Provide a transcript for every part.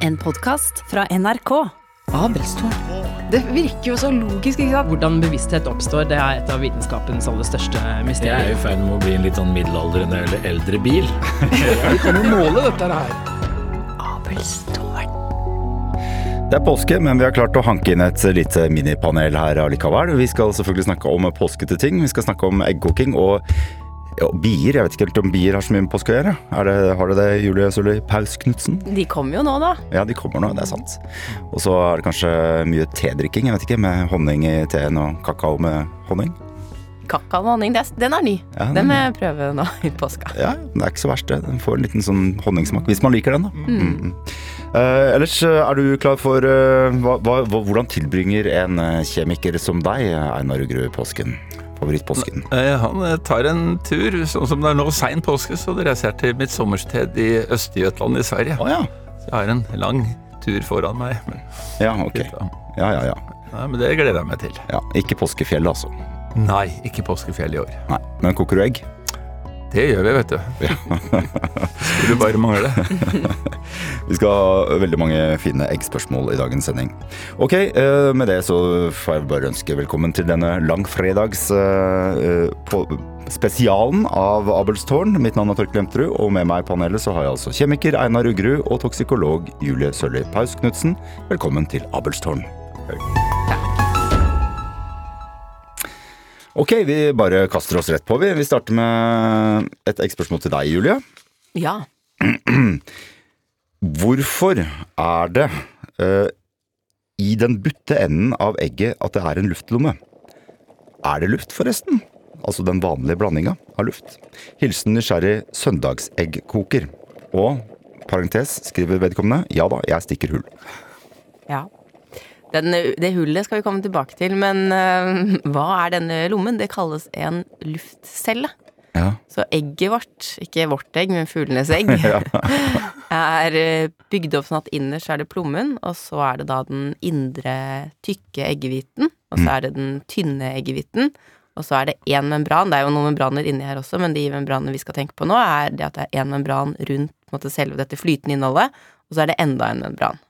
En podcast fra NRK. Abelstårn. Det virker jo så logisk, ikke sant? Hvordan bevissthet oppstår, det er et av vitenskapens aller største mysterier. Jeg er i ferd med å bli en litt sånn middelaldrende eller eldre bil. Vi kan jo måle dette her. Abelstårn. Det er påske, men vi har klart å hanke inn et lite minipanel her allikevel. Vi skal selvfølgelig snakke om påskete ting. Vi skal snakke om eggkoking og bier. Jeg vet ikke helt om bier har så mye med påske å gjøre. Har det, Julie Sølvi Paus-Knudsen? De kommer jo nå da. Ja, de kommer nå, det er sant. Og så er det kanskje mye tedrikking, jeg vet ikke, med honning i teen og kakao med honning. Kakao med honning, den er ny. Ja, Den må jeg prøve nå i påska. Ja, det er ikke så verst det. Den får en liten sånn honningsmak, hvis man liker den da. Ellers er du klar for hvordan tilbringer en kjemiker som deg, Einar Ugrud, påsken? Favorittpåsken? Han tar en tur, sånn som det er nå sen påske, så det reiser jeg til mitt sommersted i Østgjøtland i Sverige. Ja. Så jeg har en lang tur foran meg. Men, Ja, ok. Ja. Ja, men det gleder jeg meg til. Ja, ikke påskefjell altså. Nei, ikke påskefjell i år. Nei, men koker du egg? Det gjør vi, vet du. Skulle du bare mangle. Vi skal ha veldig mange fine eggspørsmål i dagens sending. Ok, med det så får jeg bare ønske velkommen til denne langfredags spesialen av Abelstårn. Mitt navn er Torkel Lemterud, og med meg i panelet så har jeg altså kjemiker Einar Ugrud og toksikolog Julie Sølvi Paus-Knudsen. Velkommen til Abelstårn. Ok, vi bare kaster oss rett på. Vi starter med et eggspørsmål til deg, Julie. Ja. Hvorfor er det i den butte enden av egget at det er en luftlomme? Er det luft forresten? Altså den vanlige blandinga av luft. Hilsen nysgjerrig søndagseggkoker. Og, parentes, skriver vedkommende, ja da, jeg stikker hull. Ja. Det hullet skal vi komme tilbake til, men hva er denne lommen? Det kalles en luftcelle. Ja. Så egget vårt, ikke vårt egg, men fuglenes egg, er bygd opp sånn at innerst er det plommen, og så er det da den indre tykke eggehviten, og så er det den tynne eggehviten, og så er det en membran. Det er jo noen membraner inni her også, men de membranene vi skal tenke på nå er det at det er en membran rundt på en måte, selve dette flytende innholdet, og så er det enda en membran.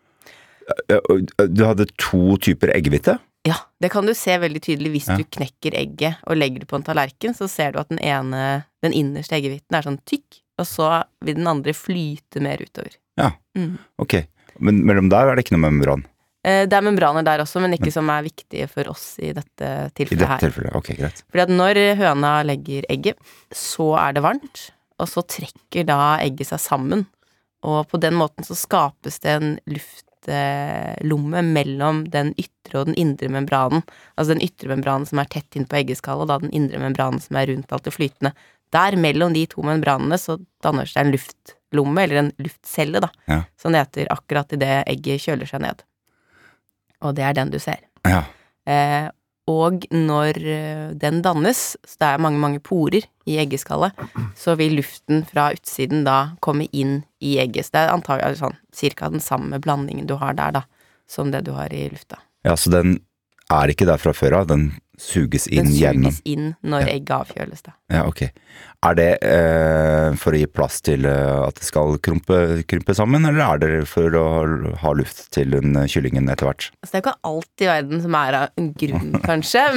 Du hadde 2 typer eggehvite? Ja, det kan du se veldig tydelig hvis du knekker egget og legger det på en tallerken, så ser du at den innerste eggehviten er sånn tykk, og så vil den andre flyte mer utover. Ja, ok. Men mellom der er det ikke noe membran? Det er membraner der også, men ikke som er viktige for oss i dette tilfellet her. I dette tilfellet, ok, greit. Fordi at når høna legger egget, så er det varmt, og så trekker da egget seg sammen, og på den måten så skapes det en luftlomme mellom den ytre og den indre membranen. Altså den ytre membranen som er tett inn på eggeskallet, og da den indre membranen som er rundt alt det flytende. Der mellom de 2 membranene så danner det seg en luftlomme, eller en luftcelle da, som det heter akkurat i det egget kjøler seg ned. Og det er den du ser. Ja. Og når den dannes, så det er mange porer i eggeskallet, så vil luften fra utsiden da komme inn i egget. Så det er antagelig sånn, cirka den samme blandingen du har der da, som det du har i lufta. Ja, så den er ikke der fra før av, den suges inn gjennom. Den suges inn når egget avkjøles da. Ja, ok. Er det for å gi plass til at det skal krympe sammen, eller er det for å ha luft til den kyllingen etter hvert? Altså, det er ikke alt i verden som er av en grunn, kanskje,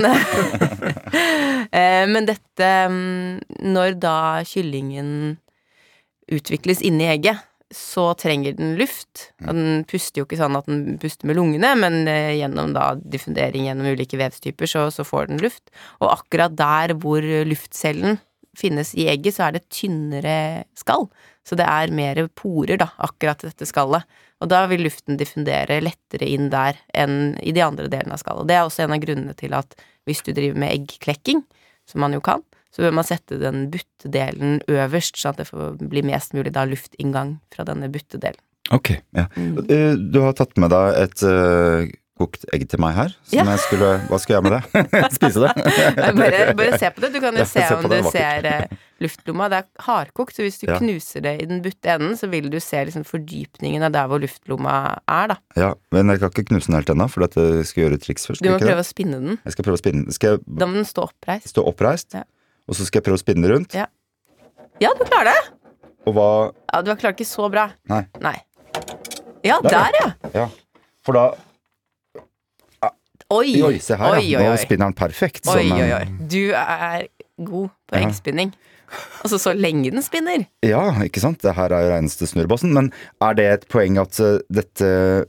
men dette, når da kyllingen utvikles inni egget, så trenger den luft. Den puster jo ikke sånn at den puster med lungene, men gjennom da diffundering gjennom ulike vevstyper, så får den luft. Og akkurat der hvor luftcellen finnes i egget, så er det tynnere skall. Så det er mer porer da, akkurat i dette skallet. Og da vil luften diffundere lettere inn der enn i de andre delene av skallet. Det er også en av grunnene til at hvis du driver med eggklekking, som man jo kan, så bør man sette den buttedelen øverst, sånn at det blir mest mulig da luftinngang fra denne buttedelen. Ok, ja. Du har tatt med deg et kokt egg til meg her, som jeg skulle, hva skal jeg gjøre med det? Spise det? bare se på det, du kan jo se om du ser luftlomma, det er hardkokt, så hvis du knuser det i den butte enden, så vil du se liksom fordypningen av der hvor luftlomma er da. Ja, men jeg kan ikke knuse den helt ennå, for at jeg skal gjøre et triks først. Du må prøve å spinne den. Jeg skal prøve å spinne den. Da må den stå oppreist. Stå oppreist? Ja. Og så skal jeg prøve å spinne rundt? Ja, du klarer det! Og hva... Ja, du har klart ikke så bra. Nei. Ja, der, ja. Ja. For da Oi, Oi, se her, ja. Nå spinner den perfekt. Oi, sånn, oi, oi. Du er god på eggspinning. Altså, så lenge den spinner. Ja, ikke sant? Det her er jo reneste snurrbossen. Men er det et poeng at dette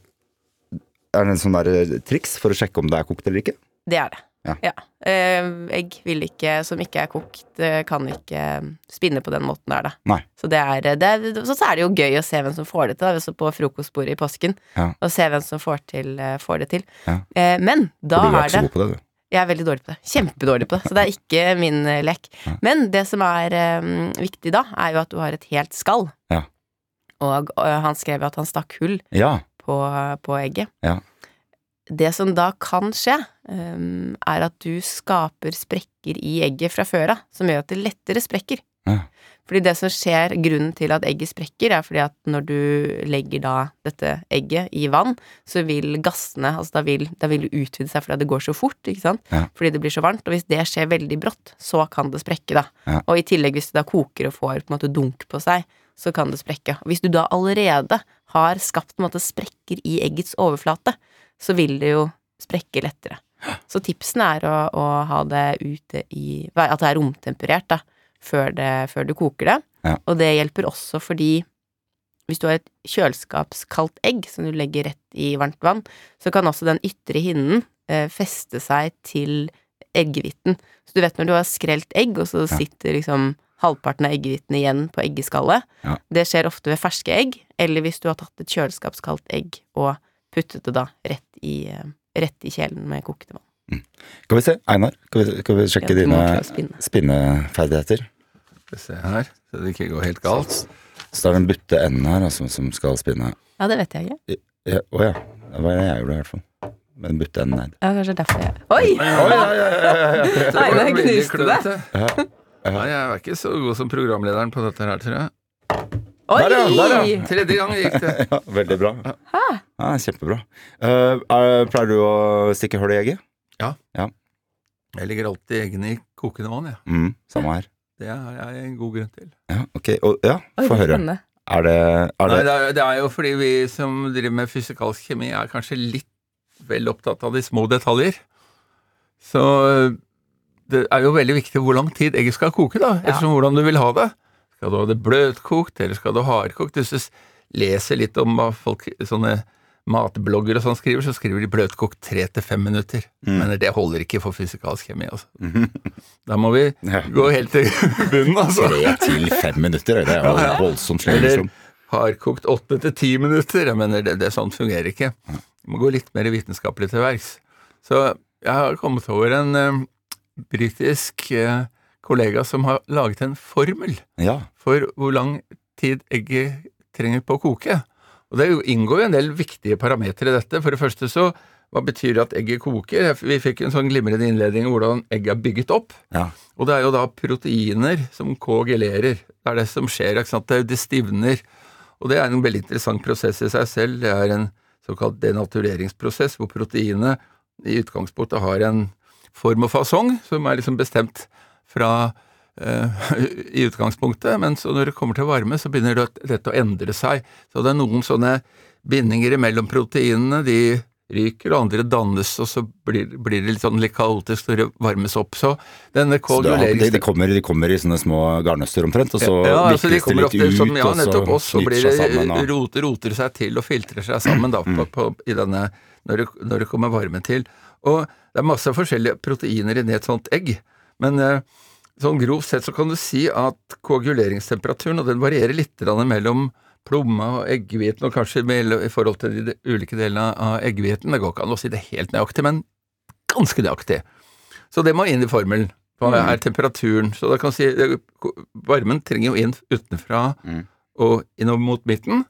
er en sånn der triks for å sjekke om det er kokt eller ikke? Det er det. Ja. Egg som ikke er kokt, kan ikke spinne på den måten der, da. Nei. Så så er det jo gøy å se hvem som får det til, da, på frokostbordet i påsken. Ja. Og se hvem som får det til. Ja. Men da For du er er ikke så det god på det, du. Jeg er veldig dårlig på det. Kjempedårlig på det. Så det er ikke min lek. Ja. Men det som er viktig da, er jo at du har et helt skall. Ja. Og han skrev jo at han stakk hull Ja. på egget. Ja. Det som da kan skje, er at du skaper sprekker i egget fra før av, som gjør at det lettere sprekker. Ja. Fordi det som skjer, grunnen til at egget sprekker, er fordi at når du legger da dette egget i vann, så vil gassene, altså da vil det utvide seg fordi det går så fort, ikke sant? Ja. Fordi det blir så varmt, og hvis det skjer veldig brått, så kan det sprekke da. Ja. Og i tillegg hvis det da koker og får på en måte dunk på seg, så kan det sprekke. Og hvis du da allerede har skapt på en måte sprekker i eggets overflate, så vil det jo sprekke lettere. Så tipsen er å ha det ute at det er romtemperert da, før du koker det. Ja. Og det hjelper også fordi hvis du har et kjøleskapskaldt egg som du legger rett i varmt vann, så kan også den ytre hinnen feste seg til eggehvitten. Så du vet når du har skrelt egg, og så sitter liksom halvparten av eggehvitten igjen på eggeskallet. Ja. Det skjer ofte ved ferske egg, eller hvis du har tatt et kjøleskapskaldt egg og puttet det da rett i kjelen med kokte vann. Skal vi se, Einar, skal vi sjekke Ja, du må dine klare å spinne. spinneferdigheter? Skal vi se her, så det ikke går helt galt. Så det er den butte enden her, altså, som skal spinne. Ja, det vet jeg ikke. Ja, det var det jeg gjorde i hvert fall. Med den butte enden her. Ja, kanskje derfor jeg... Oi! Nei, det knuste det. Nei, jeg er ikke så god som programlederen på dette her, tror jeg. Oi! Der ja. Tredje gang gikk det. Ja, veldig bra. Ja, kjempebra. Pleier du å stikke hull i egget? Ja. Ja. Jeg legger alltid eggene i kokende vann, ja. Samme her. Det har jeg en god grunn til. Ja, ok. Og ja, Oi, få høre. spennende. Er det Nei, det er jo fordi vi som driver med fysikalsk kjemi er kanskje litt vel opptatt av de små detaljer. Så det er jo veldig viktig hvor lang tid egget skal koke da, ettersom hvordan du vil ha det. Skal du ha det bløtkokt, eller skal du ha hardkokt? Hvis du leser litt om hva folk, sånne matblogger og sånn skriver, så skriver de bløtkokt 3 til 5 minutter. Men det holder ikke for fysikalsk kjemi, altså. Da må vi gå helt til bunnen, altså. 3 til 5 minutter, det er jo voldsomt slett. Eller hardkokt 8 til 10 minutter. Jeg mener, det sånn fungerer ikke. Vi må gå litt mer vitenskapelig til verks. Så jeg har kommet over en britisk kollega som har laget en formel for hvor lang tid egget trenger på å koke. Og det inngår jo en del viktige parametre i dette. For det første så, hva betyr det at egget koker? Vi fikk en sånn glimrende innledning om hvordan egget er bygget opp. Ja. Og det er jo da proteiner som koagulerer. Det er det som skjer, ikke sant? Det stivner. Og det er en veldig interessant prosess i seg selv. Det er en såkalt denatureringsprosess, hvor proteinene i utgangspunktet har en form og fasong, som er liksom bestemt fra i utgangspunktet, men så når det kommer til varme, så begynner dette å endre seg. Så det er noen sånne bindinger mellom proteinene, de ryker, og andre dannes, og så blir det litt sånn litt kaotisk når det varmes opp. Så denne koaguleringen... De kommer i sånne små garnnøster omtrent, og så vikles det litt ut, som, ja, nettopp, og så blir det sammen, roter seg til og filtrer seg sammen da, i denne, når det kommer varme til. Og det er masse forskjellige proteiner i et sånt egg, men sånn grovt sett så kan du si at koaguleringstemperaturen, og den varierer litt mellom plomma og eggehviten, og kanskje i forhold til de ulike delene av eggehviten. Det går ikke an å si det helt nøyaktig, men ganske nøyaktig. Så det må inn i formelen. Hva er temperaturen? Så da kan du si, varmen trenger jo inn utenfra og innom mot midten.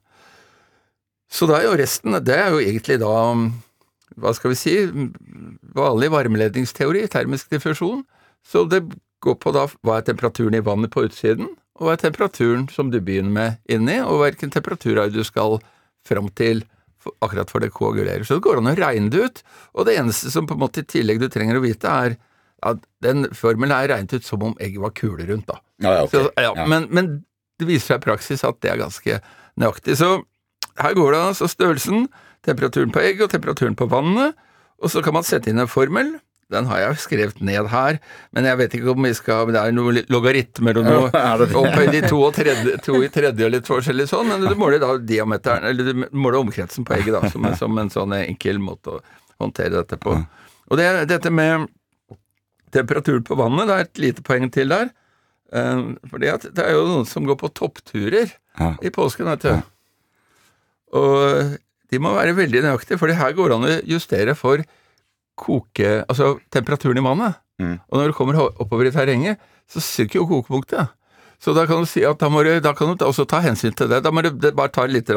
Så da er jo resten, det er jo egentlig da, hva skal vi si, vanlig varmeledningsteori, termisk diffusjon. Så det går på da, hva er temperaturen i vannet på utsiden, og hva er temperaturen som du begynner med inni, og hvilken temperatur er du skal fram til akkurat for det koagulerer. Så det går an å regne det ut, og det eneste som på en måte i tillegg du trenger å vite er at den formelen er regnet ut som om egget var kulerundt da. Ja, okay. Så, men det viser seg i praksis at det er ganske nøyaktig. Så her går det altså størrelsen, temperaturen på egg og temperaturen på vannet, og så kan man sette inn en formel. Den har jeg skrevet ned her, men jeg vet ikke om vi skal, det er noen logaritmer og noe opphøyd i 2 i tredje og litt forskjellig sånn, men du måler da diameteren, eller du måler omkretsen på egget da, som en sånn enkel måte å håndtere dette på. Og dette med temperaturen på vannet, det er et lite poeng til der, fordi at det er jo noen som går på toppturer i påsken, vet du. Og de må være veldig nøyaktige, fordi her går det an å justere for altså temperaturen i vannet. Og når du kommer oppover i terrenget, så synker jo kokepunktet. Så da kan du si at da kan du også ta hensyn til det. Da må det bare ta litt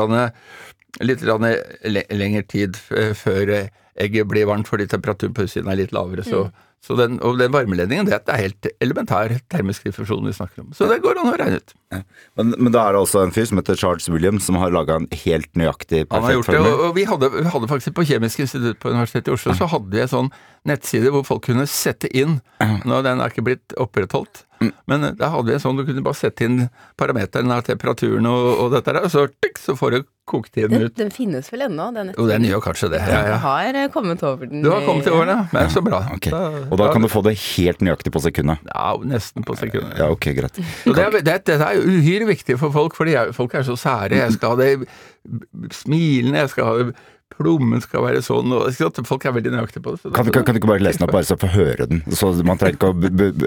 lengre tid før egget blir varmt, fordi temperaturen på utsiden er litt lavere. Så den varmeledningen, det er helt elementær termisk diffusjon vi snakker om. Så det går an å regne ut. Ja. Men da er det også en fyr som heter Charles Williams som har laget en helt nøyaktig perfekt formel. Han har gjort det, og vi hadde faktisk på Kjemisk institutt på Universitetet i Oslo, så hadde vi en sånn nettside hvor folk kunne sette inn, nå den er ikke blitt opprettholdt, men der hadde vi en sånn, du kunne bare sette inn parameteren av temperaturen og dette der, og så får du koktiden ut. Den finnes vel ennå, den nettsiden? Jo, den gjør kanskje det. Jeg har kommet over den. Du har kommet over den, men så bra. Okay. Og da kan du få det helt nøyaktig på sekundet? Ja, nesten på sekundet. Ja, ok, greit. Så det er uhyre viktig for folk, fordi folk er så sære. Jeg skal ha det smilende, jeg skal ha det plommen skal være sånn, og folk er veldig nøyaktige på det. Kan du ikke bare lese den opp, bare så få høre den? Så man trenger ikke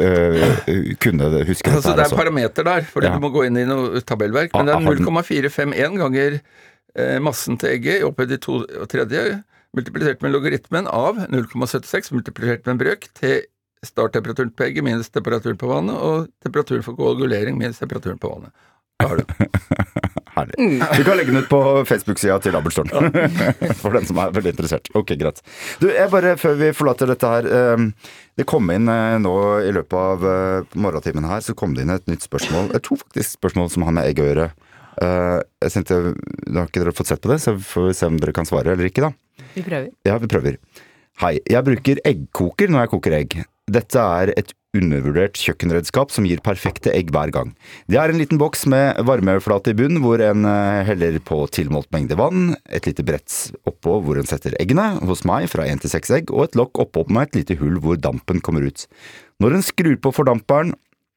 å kunne huske det. Altså, det er parameter der, fordi du må gå inn i noe tabellverk, men det er 0,451 ganger massen til egget opphøyd i 2/3, multiplisert med logaritmen av 0,76, multiplisert med en brøk til starttemperaturen på egget minus temperaturen på vannet, og temperaturen for koagulering minus temperaturen på vannet. Da har du. Herlig. Du kan legge den ut på Facebook-sida til Abelstårn, for den som er veldig interessert. Ok, greit. Du, før vi forlater dette her, det kom inn nå i løpet av morgentimen her, så kom det inn et nytt spørsmål. 2 faktisk spørsmål som har med egg å gjøre. Jeg tenkte, da har ikke dere fått sett på det, så får vi se om dere kan svare eller ikke da. Vi prøver. Ja, vi prøver. Hei, jeg bruker eggkoker når jeg koker egg. Dette er et undervurdert kjøkkenredskap som gir perfekte egg hver gang. Det er en liten boks med varmeflate i bunn, hvor en heller på tilmålt mengde vann, et lite brett oppå hvor en setter eggene, hos meg fra 1 til 6 egg, og et lokk oppå med et lite hull hvor dampen kommer ut. Når en skrur på fordamperen,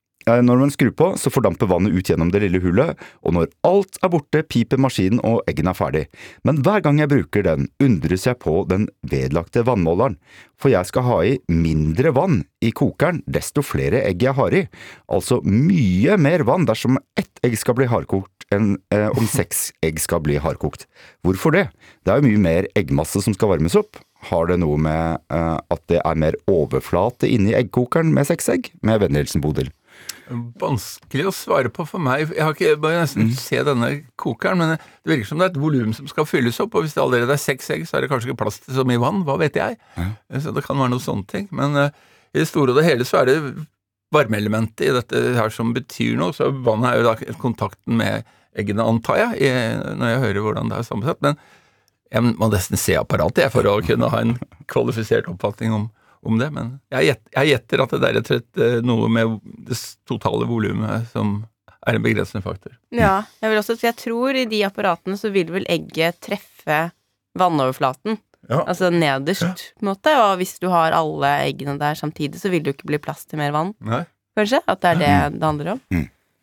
så fordamper vannet ut gjennom det lille hullet, og når alt er borte, piper maskinen og eggene er ferdig. Men hver gang jeg bruker den, undres jeg på den vedlagte vannmåleren, for jeg skal ha i mindre vann i kokeren, desto flere egg jeg har i. Altså mye mer vann dersom 1 egg skal bli hardkokt enn om 6 egg skal bli hardkokt. Hvorfor det? Det er jo mye mer eggmasse som skal varmes opp. Har det noe med at det er mer overflate inni eggkokeren med 6 egg? Med vennlig hilsen Bodil. Vanskelig å svare på for meg. Jeg har ikke bare nesten se denne kokeren, men det virker som det er et volum som skal fylles opp, og hvis det allerede er 6 egg, så er det kanskje ikke plass til så mye vann, hva vet jeg? Så det kan være noen sånne ting, men i det store og det hele så er det varmeelementet i dette her som betyr noe, så vannet er jo da kontakten med eggene, antar jeg, når jeg hører hvordan det er sammensatt, men jeg må nesten se apparatet for å kunne ha en kvalifisert oppfatning om det, men jeg gjetter at det er rett og slett noe med det totale volumet som er en begrensende faktor. Ja, jeg tror i de apparatene så vil vel egget treffe vannoverflaten, altså nederst på en måte, og hvis du har alle eggene der samtidig, så vil det jo ikke bli plass til mer vann. Nei. Kanskje? At det er det det handler om?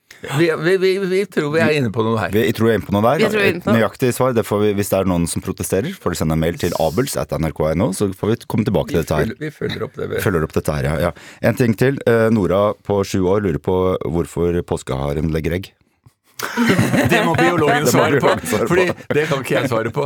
Vi tror vi er inne på noe her. Vi tror vi er inne på noe der. Nøyaktig svar, det får vi, hvis det er noen som protesterer, får du sende en mail til abels@nrk.no, så får vi komme tilbake til dette her. Vi følger opp det. Følger opp dette her, ja. En ting til, Nora på 7 år lurer på hvorfor påskeharen legger egg. Det må biologen svare på, fordi det kan ikke jeg svare på.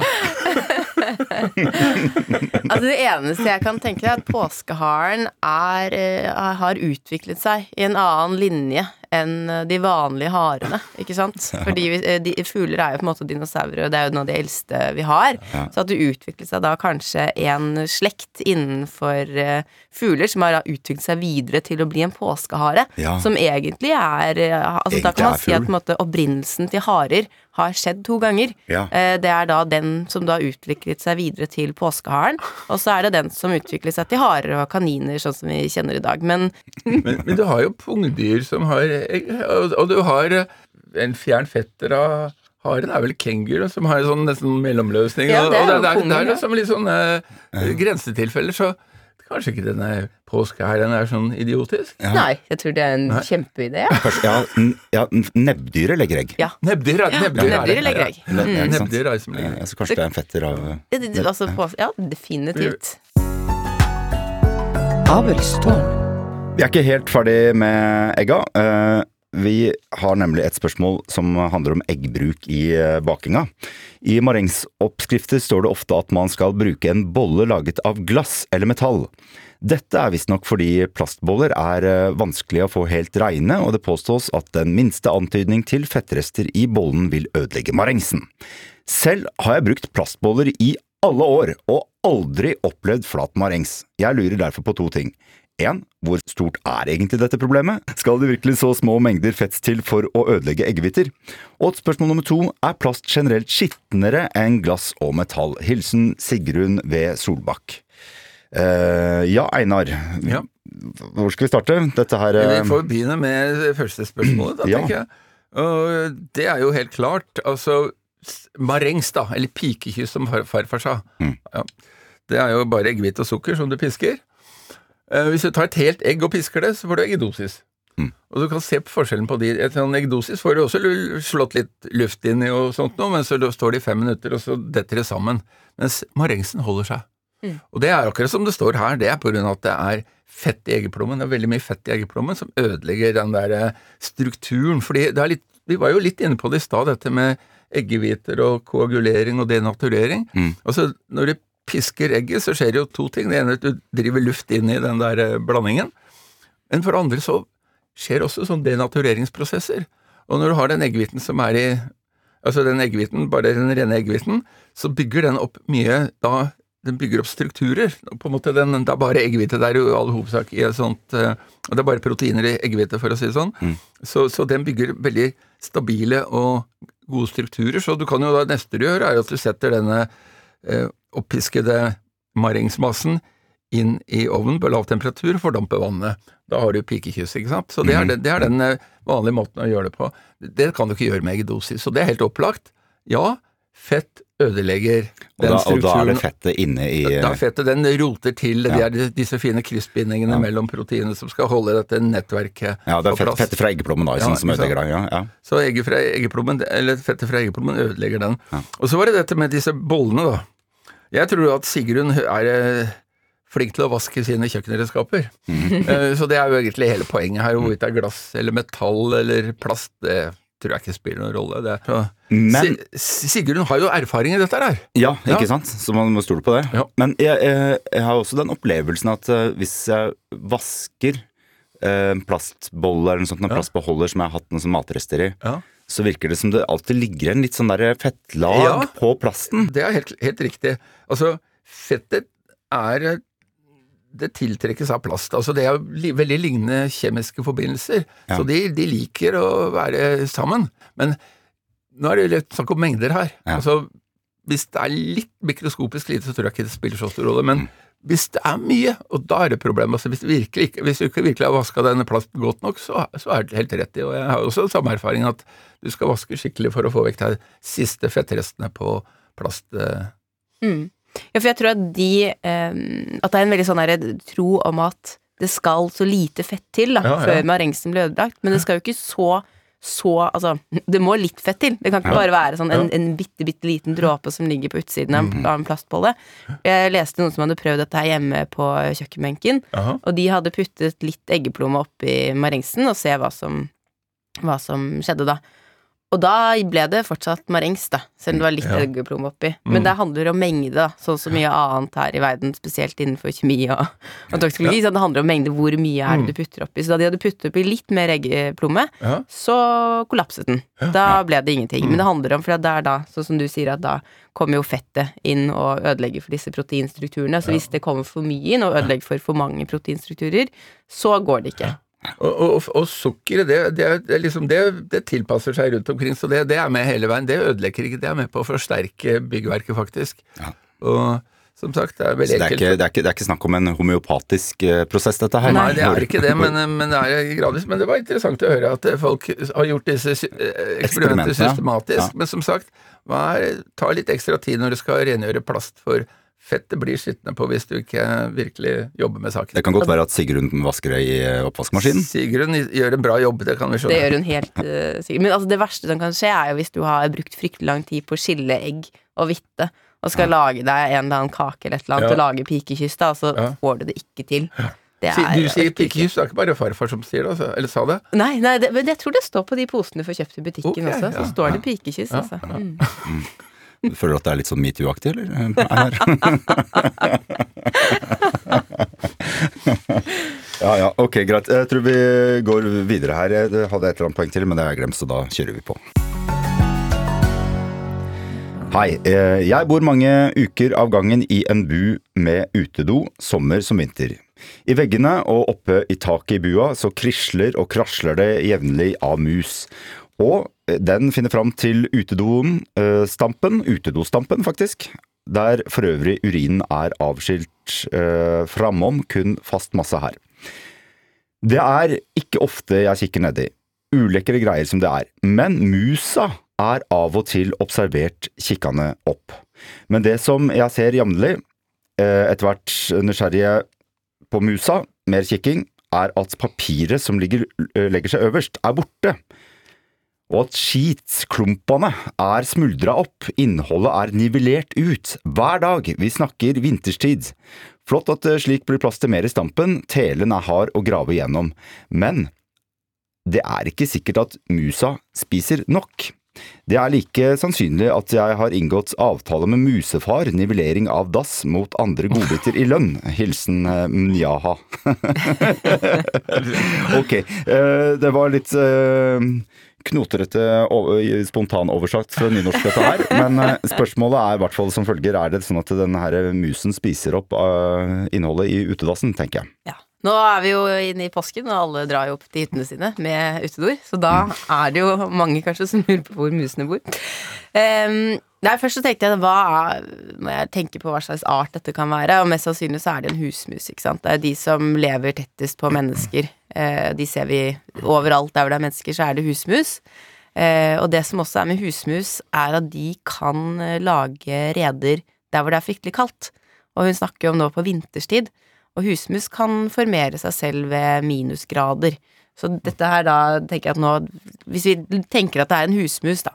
Altså det eneste jeg kan tenke er at påskeharen har utviklet seg i en annen linje enn de vanlige harene, ikke sant? Fordi fugler er jo på en måte dinosaurer, og det er jo noe av de eldste vi har. Så at det utviklet seg da kanskje en slekt innenfor fugler som har utviklet seg videre til å bli en påskehare, som egentlig altså da kan man si at på en måte opprinnelsen til harer har skjedd 2 ganger. Det er da den som da utviklet seg videre til påskeharen, og så er det den som utviklet seg til harer og kaniner, sånn som vi kjenner i dag. Men du har jo pungdyr som har egg, og du har en fjern fetter av haren vel kenguru, som har en sånn nesten mellomløsning, Ja, og det er jo det kongen, er ja. liksom litt sånne grensetilfeller, så kanskje ikke denne påskehæren er sånn idiotisk. Nei, jeg tror det er en kjempeidé. Ja, nebbdyret legger egg. Ja. Nebbdyr Nebbdyr legger egg. Nebbdyr er som legger egg. Så kanskje det er en fetter av Altså, ja, definitivt. Abelstårn. Vi er ikke helt ferdig med egga. Vi har nemlig et spørsmål som handler om eggbruk i bakinga. I marengsoppskrifter står det ofte at man skal bruke en bolle laget av glass eller metall. Dette er visstnok fordi plastboller er vanskelig å få helt reine, og det påstås at den minste antydning til fettrester i bollen vil ødelegge marengsen. Selv har jeg brukt plastboller i alle år, og aldri opplevd flat marengs. Jeg lurer derfor på to ting. 1. Hvor stort er egentlig dette problemet? Skal det virkelig så små mengder fett til for å ødelegge eggehviter? Og spørsmål nummer 2. Er plast generelt skitnere enn glass og metall? Hilsen Sigrun V. Solbakk. Ja, Einar. Ja. Hvor skal vi starte? Dette her Vi får begynne med det første spørsmålet, da, Ja. tenker jeg. Og det er jo helt klart, altså marengs da, eller pikekyss som farfar sa. Ja. Det er jo bare eggehvite og sukker som du pisker. Hvis du tar et helt egg og pisker det, så får du eggedosis. Og du kan se på forskjellen på de. Et sånn eggedosis får du også slått litt luft inn i og sånt nå, men så står det i 5 minutter, og så detter det sammen. Mens marengsen holder seg. Og det er akkurat som det står her, det er på grunn av at det er fett i eggeplommen. Det er veldig mye fett i eggeplommen som ødelegger den der strukturen. Fordi det er litt, vi var jo litt inne på det i stad, dette med eggehviter og koagulering og denaturering. Altså, når du pisker egget, så skjer det jo to ting. Det ene er at du driver luft inn i den der blandingen, men for andre så skjer også sånn denatureringsprosesser. Og når du har den eggehviten som er i, altså den eggehviten, bare den rene eggehviten, så bygger den opp mye, da den bygger opp strukturer. På en måte det er bare eggehvite der i all hovedsak i et sånt, og det er bare proteiner i eggehvite for å si det sånn. Så den bygger veldig stabile og gode strukturer, så du kan jo da, neste du gjør er at du setter denne oppiskede marengsmassen inn i ovnen på lav temperatur og fordamper vannet. Da har du pikekyss, ikke sant? Så det er den vanlige måten å gjøre det på. Det kan du ikke gjøre med eggedosis, så det er helt opplagt. Ja, fett ødelegger den strukturen. Og da er det fettet inne i Da er fettet, den roter til disse fine kryssbindingene mellom proteinene som skal holde dette nettverket Ja, det på er plass. fettet fra eggeplommen da, som ødelegger det, ja. Så fettet fra eggeplommen ødelegger den. Og så var det dette med disse bollene da. Jeg tror at Sigrun er flink til å vaske sine kjøkkenredskaper. Så det er jo egentlig hele poenget her, hvorvidt det er glass eller metall eller plast, det tror jeg ikke spiller noen rolle. Men Sigrun har jo erfaring i dette her. ja, ikke sant? Så man må stole på det. Ja. Men jeg har også den opplevelsen at hvis jeg vasker plastbolle eller noe sånt, en plastbeholder som jeg har hatt noen som matrester i, så virker det som det alltid ligger en litt sånn der fettlag på plasten. Det er helt riktig. Altså, fettet det tiltrekkes av plast. Altså, det er veldig lignende kjemiske forbindelser, så de liker å være sammen. Men nå er det litt snakk om mengder her. Altså, hvis det er litt mikroskopisk lite, så tror jeg ikke det spiller så stor rolle, men hvis det er mye, og da er det problem. Altså, hvis du ikke virkelig har vasket denne plasten godt nok, så er det helt rett i. Og jeg har også samme erfaring at du skal vaske skikkelig for å få vekk de siste fettrestene på plast. Ja, for jeg tror at at det er en veldig sånn her tro om at det skal så lite fett til da, før marengsen blir ødelagt, men det skal jo ikke altså, det må litt fett til. Det kan ikke bare være sånn en bitte liten dråpe som ligger på utsiden av en plastbolle. Jeg leste noen som hadde prøvd dette her hjemme på kjøkkenbenken, og de hadde puttet litt eggeplomme opp i marengsen og se hva som skjedde da. Og da ble det fortsatt marengs da, selv om det var litt eggeplomme oppi. Men det handler om mengde da, sånn som mye annet her i verden, spesielt innenfor kjemi og toksikologi, så det handler om mengde, hvor mye er det du putter oppi. Så da de hadde puttet oppi litt mer eggeplomme, så kollapset den. Da ble det ingenting. Men det handler om, for det er da, sånn som du sier, at da kommer jo fettet inn og ødelegger for disse proteinstrukturene. Så hvis det kommer for mye inn og ødelegger for mange proteinstrukturer, så går det ikke. Og sukkeret, det tilpasser seg rundt omkring, så det er med hele veien. Det ødelegger ikke, det er med på å forsterke byggverket faktisk. Og som sagt, det er Så veldig det er, enkelt. det er ikke snakk om en homeopatisk prosess, dette her? Nei, det er ikke det, men det er gradvis. Men det var interessant å høre at folk har gjort disse eksperimenter Eksperimentene, systematisk. ja. Men som sagt, ta litt ekstra tid når du skal rengjøre plast, for fettet blir skittende på hvis du ikke virkelig jobber med saken. Det kan godt være at Sigrun vasker det i oppvaskmaskinen. Sigrun gjør en bra jobb, det kan vi skjønne. Det gjør hun helt sikkert. Men altså, det verste som kan skje er jo hvis du har brukt fryktelig lang tid på å skille egg og hvitte, og skal lage deg en eller annen kake eller et eller annet og lage pikekyss, da, så får du det ikke til. Det Du sier pikekyss, det er ikke bare farfar som sier det, altså, eller sa det? Nei, men jeg tror det står på de posene du får kjøpt i butikken også, så står det pikekyss, altså. Du føler at det er litt sånn MeToo-aktig, eller? Ja, ok, greit. Jeg tror vi går videre her. Jeg hadde et eller annet poeng til, men det har jeg glemt, så da kjører vi på. Hei, jeg bor mange uker av gangen i en bu med utedo, sommer som vinter. I veggene og oppe i taket i bua så krisler og krasler det jevnlig av mus. Og den finner fram til utedostampen faktisk, der for øvrig urinen er avskilt framom, kun fast masse her. Det er ikke ofte jeg kikker nedi, ulekkere greier som det er, men musa er av og til observert kikkende opp. Men det som jeg ser jevnlig, etter hvert nysgjerrige på musa, mer kikking, er at papiret som legger seg øverst, er borte. Og at skitklumpene er smuldret opp, innholdet er nivellert ut, hver dag, vi snakker vinterstid. Flott at slik blir plass til mer i stampen, telen er hard å grave igjennom, men det er ikke sikkert at musa spiser nok. Det er like sannsynlig at jeg har inngått avtale med musefar, nivellering av dass mot andre godbiter i lønn. Hilsen Njaha. Ok, det var litt knoterete spontan oversagt fra nynorsk dette her, men spørsmålet er i hvert fall som følger, er det sånn at denne her musen spiser opp innholdet i utedassen, tenker jeg. Ja. Nå er vi jo inne i påsken, og alle drar jo opp til hyttene sine med utedoer, så da er det jo mange kanskje som lurer på hvor musene bor. Nei, først så tenkte jeg, må jeg tenke på hva slags art dette kan være, og mest sannsynlig så er det en husmus, ikke sant? Det er de som lever tettest på mennesker, de ser vi overalt der hvor det er mennesker, så er det husmus. Og det som også er med husmus, er at de kan lage reder der hvor det er fryktelig kaldt, og hun snakker jo om nå på vinterstid, og husmus kan formere seg selv ved minusgrader. Så dette her da, tenker jeg at nå, hvis vi tenker at det er en husmus da,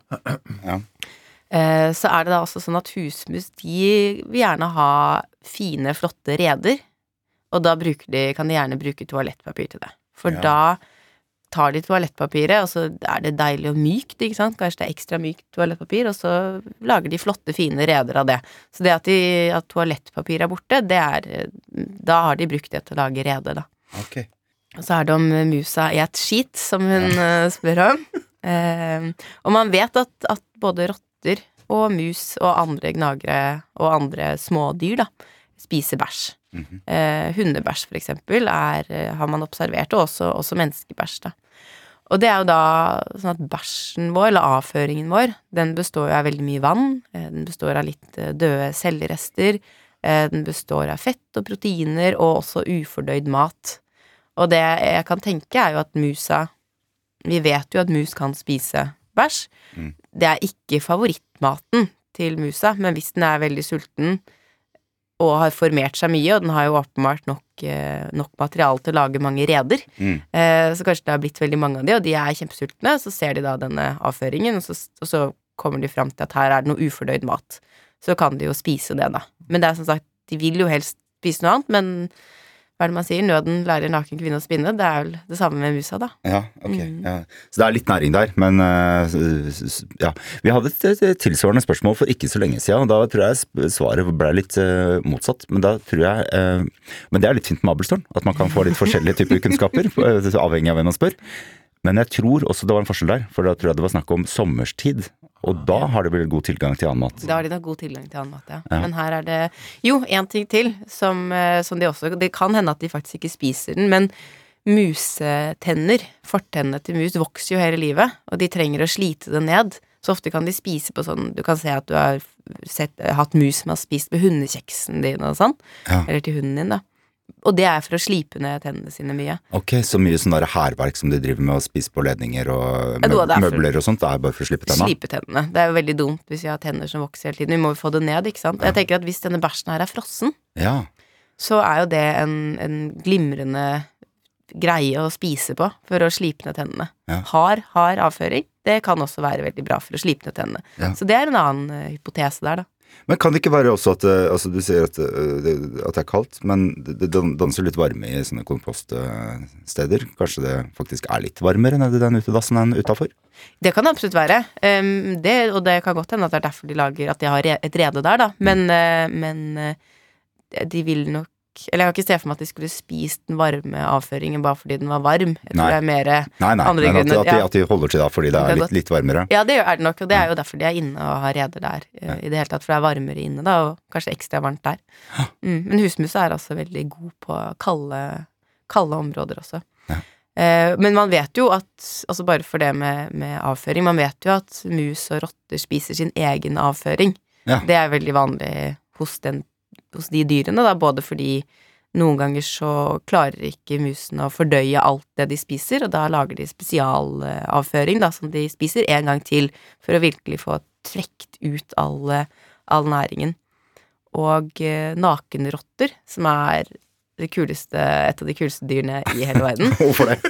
så er det da også sånn at husmus, de vil gjerne ha fine, flotte reder, og da kan de gjerne bruke toalettpapir til det. For da tar de toalettpapiret, og så er det deilig og mykt, ikke sant? Kanskje det er ekstra mykt toalettpapir, og så lager de flotte, fine reder av det. Så det at toalettpapir er borte, da har de brukt det til å lage rede, da. Ok. Og så er det om musa i et skit, som hun spør om. Og man vet at både rotter og mus og andre gnagere og andre smådyr, da, spiser bæsj. Hundebæsj for eksempel har man observert, og også menneskebæsj da. Og det er jo da sånn at bæsjen vår, eller avføringen vår, den består av veldig mye vann, den består av litt døde cellerester, den består av fett og proteiner, og også ufordøyd mat. Og det jeg kan tenke er jo at musa, vi vet jo at mus kan spise bæsj, det er ikke favorittmaten til musa, men hvis den er veldig sulten, og har formert seg mye, og den har jo åpenbart nok materiale til å lage mange reder. Så kanskje det har blitt veldig mange av de, og de er kjempesultne, så ser de da denne avføringen, og så kommer de frem til at her er det noe ufordøyd mat. Så kan de jo spise det da. Men det er som sagt, de vil jo helst spise noe annet, men hva er det man sier? Nøden lærer naken kvinne å spinne. Det er vel det samme med musa da. Ja, ok. Ja. Så det er litt næring der, men ja. Vi hadde et tilsvarende spørsmål for ikke så lenge siden, og da tror jeg svaret ble litt motsatt, men da tror jeg, men det er litt fint med Abelstårn, at man kan få litt forskjellige typer kunnskaper, avhengig av hvem man spør. Men jeg tror også det var en forskjell der, for da tror jeg det var snakk om sommerstid, og da har det vel god tilgang til annen mat. Da har de nok god tilgang til annen mat, ja. Men her er det, jo, en ting til, som de også, det kan hende at de faktisk ikke spiser den, men musetenner, fortennene til mus, vokser jo hele livet, og de trenger å slite det ned. Så ofte kan de spise på sånn, du kan se at du har hatt mus som har spist på hundekjeksen din og sånn, Ja. eller til hunden din da. Og det for å slipe ned tennene sine mye. Ok, så mye sånn der hærverk som de driver med å spise på ledninger og Ja, det er for- møbler og sånt, det er bare for å slippe tenna. Slipe tennene. Det jo veldig dumt hvis vi har tenner som vokser hele tiden. Vi må jo få det ned, ikke sant? Jeg tenker at hvis denne bæsjen her frossen, Ja, så jo det en glimrende greie å spise på for å slipe ned tennene. Ja. Hard avføring, det kan også være veldig bra for å slipe ned tennene. Ja. Så det en annen hypotese der da. men kan det ikke være også at, altså du sier at det kaldt, men det danser litt varme i sånne kompoststeder. Kanskje det faktisk litt varmere nede i den utedassen enn utenfor? Det kan det absolutt være. Og det kan godt hende at det derfor de lager, at de har et rede der da. Men de vil nok, eller jeg kan ikke se for meg at de skulle spist den varme avføringen bare fordi den var varm. Jeg tror Nei. det mer Nei, andre men grunner. at de holder til da fordi det Det er godt. litt varmere. Ja, det det nok, og det jo derfor de inne og har reder der i det hele tatt, for det varmere inne da, og kanskje ekstra varmt der. Men husmus altså veldig god på kalde områder også. Ja. Men man vet jo at, altså bare for det med avføring, man vet jo at mus og rotter spiser sin egen avføring. Ja. Det veldig vanlig hos de dyrene da, både fordi noen ganger så klarer ikke musene å fordøye alt det de spiser, og da lager de spesialavføring da, som de spiser en gang til, for å virkelig få trekt ut all næringen. Og nakenrotter, som et av de kuleste dyrene i hele verden. Hvorfor det?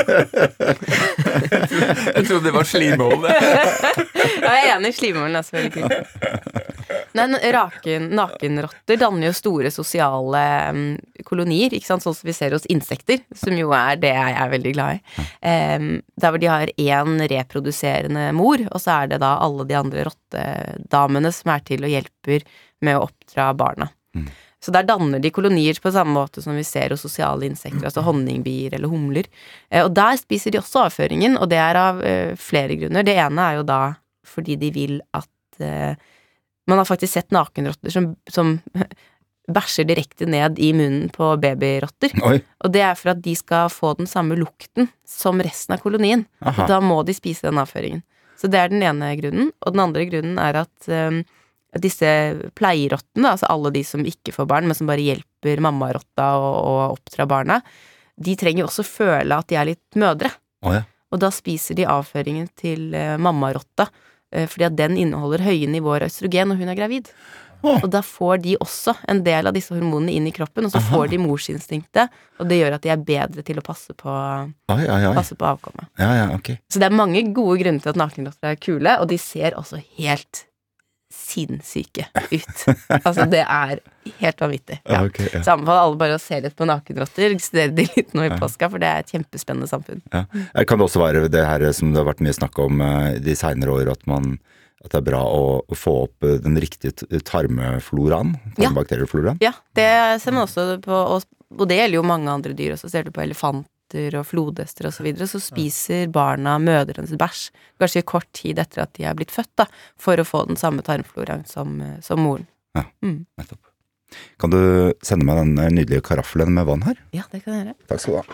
Jeg trodde det var slimhålet. Ja, jeg enig, slimhålen veldig kul. Nei, nakenrotter danner jo store sosiale kolonier, ikke sant, sånn som vi ser hos insekter, som jo det jeg veldig glad i. Der hvor de har en reproduserende mor, og så det da alle de andre rottedamene som til og hjelper med å oppdra barna. Så der danner de kolonier på samme måte som vi ser hos sosiale insekter, altså honningbier eller humler. Og der spiser de også avføringen, og det av flere grunner. Det ene jo da fordi de vil at man har faktisk sett nakenrotter som bæsjer direkte ned i munnen på babyrotter. Oi. Og det for at de skal få den samme lukten som resten av kolonien. Aha. Og da må de spise den avføringen. Så det den ene grunnen. Og den andre grunnen at disse pleierottene, altså alle de som ikke får barn, men som bare hjelper mammarotta å oppdra barna, de trenger jo også føle at de litt mødre. Å ja. Og da spiser de avføringen til mammarotta, fordi at den inneholder høye nivåer av østrogen når hun gravid. Og da får de også en del av disse hormonene inn i kroppen, og så får de morsinstinktet, og det gjør at de bedre til å passe på avkommet. Ja, ok. Så det mange gode grunner til at nakenrotter kule, og de ser også helt sinnssyke ut. Altså, det helt vanvittig. Ja. Ok, ja. Så anbefaler alle bare å se litt på nakenrotter, studere de litt nå i påska, for det et kjempespennende samfunn. Ja. Kan det også være det her som det har vært mye snakk om de senere år, at det bra å få opp den riktige tarmfloraen, tarmbakteriefloraen? Ja, det ser man også på, og det gjelder jo mange andre dyr også. Ser du på elefanter og flodhester og så videre, så spiser barna mødrenes bæsj, kanskje kort tid etter at de blitt født da, for å få den samme tarmfloraen som moren. Ja, nettopp. Kan du sende meg den nydelige karaffelen med vann her? Ja, det kan jeg gjøre. Takk skal du ha.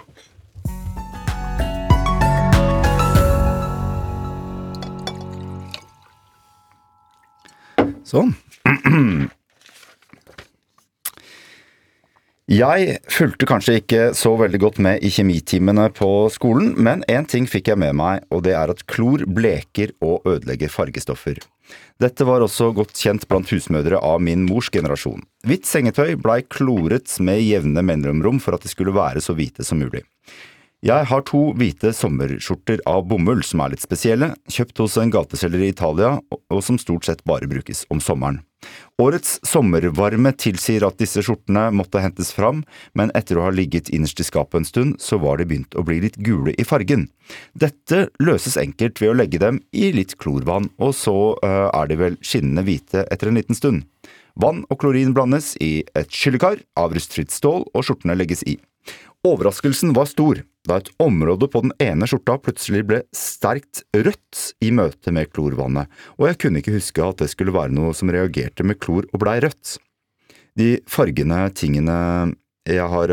Sånn. Jeg fulgte kanskje ikke så veldig godt med i kjemitimene på skolen, men en ting fikk jeg med meg, og det at klor bleker og ødelegger fargestoffer. Dette var også godt kjent blant husmødre av min mors generasjon. Hvitt sengetøy blei kloret med jevne mellomrom for at de skulle være så hvite som mulig. Jeg har 2 hvite sommerskjorter av bomull som litt spesielle, kjøpt hos en gateselger i Italia, og som stort sett bare brukes om sommeren. Årets sommervarme tilsier at disse skjortene måtte hentes fram, men etter å ha ligget innerst i skapet en stund, så var de begynt å bli litt gule i fargen. Dette løses enkelt ved å legge dem i litt klorvann, og så de vel skinnende hvite etter en liten stund. Vann og klorin blandes i et skyllekar av rustfritt stål, og skjortene legges i. Overraskelsen var stor, da et område på den ene skjorta plutselig ble sterkt rødt i møte med klorvannet, og jeg kunne ikke huske at det skulle være noe som reagerte med klor og blei rødt. De fargende tingene jeg har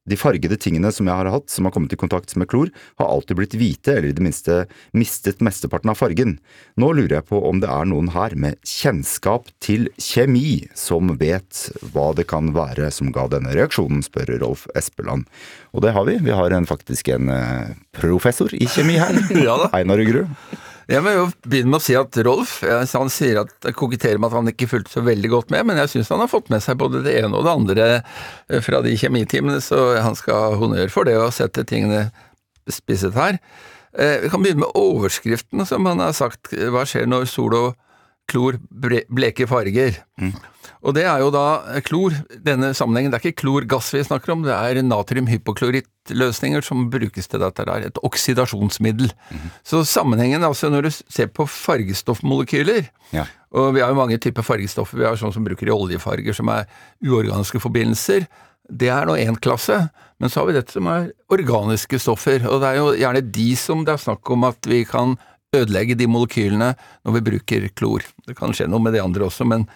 De fargede tingene som jeg har hatt, som har kommet i kontakt med klor, har alltid blitt hvite, eller i det minste mistet mesteparten av fargen. Nå lurer jeg på om det noen her med kjennskap til kjemi, som vet hva det kan være som ga denne reaksjonen, spør Rolf Espeland. Og det har vi. Vi har faktisk en professor i kjemi her. Ja da. Einar Ugerud. Jeg må jo begynne med å si at Rolf, han sier at han koketterer med at han ikke fulgte så veldig godt med, men jeg synes han har fått med seg både det ene og det andre fra de kjemitimene, så han skal ha honnør for det å sette tingene spisset her. Vi kan begynne med overskriften som han har sagt, hva skjer når sol og klor bleker farger? Og det jo da klor, denne sammenhengen, det ikke klorgass vi snakker om, det natriumhypoklorittløsninger som brukes til dette der, et oksidasjonsmiddel. Så sammenhengen, altså når du ser på fargestoffmolekyler, og vi har jo mange typer fargestoffer, vi har sånn som bruker i oljefarger, som uorganiske forbindelser, det nå en klasse, men så har vi dette som organiske stoffer, og det jo gjerne de som det snakk om at vi kan ødelegge de molekylene når vi bruker klor. Det kan skje noe med de andre også, men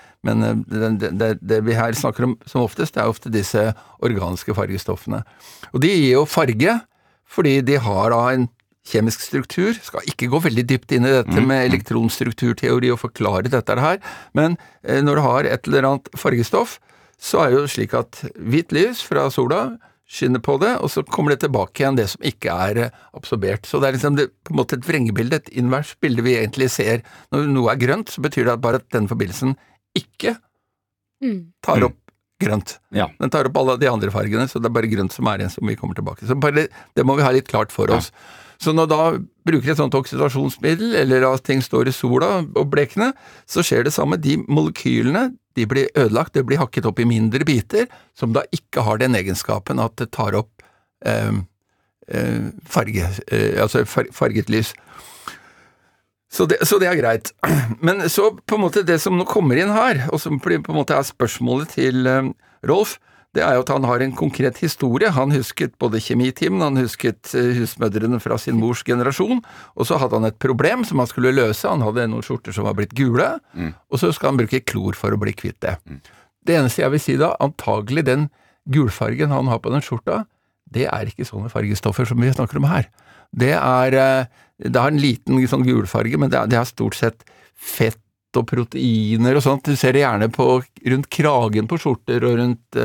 det vi her snakker om som oftest, det ofte disse organiske fargestoffene. Og de gir jo farge, fordi de har da en kjemisk struktur, skal ikke gå veldig dypt inn i dette med elektronstrukturteori og forklare dette her, men når du har et eller annet fargestoff, så det jo slik at hvitt lys fra sola skinner på det, og så kommer det tilbake igjen det som ikke absorbert. Så det liksom på en måte et vrengebilde, et invers bilde vi egentlig ser. Når noe grønt, så betyr det bare at den forbindelsen ikke tar opp grønt. Ja. Den tar opp alle de andre fargene, så det bare grønt som igjen som vi kommer tilbake. Så bare, det må vi ha litt klart for oss. Så når da bruker et sånt oksidasjonsmiddel, eller at ting står i sola og blekene, så skjer det samme. De molekylene, de blir ødelagt, det blir hakket opp i mindre biter, som da ikke har den egenskapen at det tar opp farget lys. Så det greit. Men så på en måte det som nå kommer inn her, og som på en måte spørsmålet til Rolf, det jo at han har en konkret historie. Han husket både kjemitimen, han husket husmødrene fra sin mors generasjon, og så hadde han et problem som han skulle løse. Han hadde noen skjorter som var blitt gule, og så skal han bruke klor for å bli kvitt det. Det eneste jeg vil si da, antagelig den gulfargen han har på den skjorta, det ikke sånne fargestoffer som vi snakker om her. Det har en liten sånn gulfarge, men det stort sett fett og proteiner og sånt. Du ser det gjerne rundt kragen på skjorter og rundt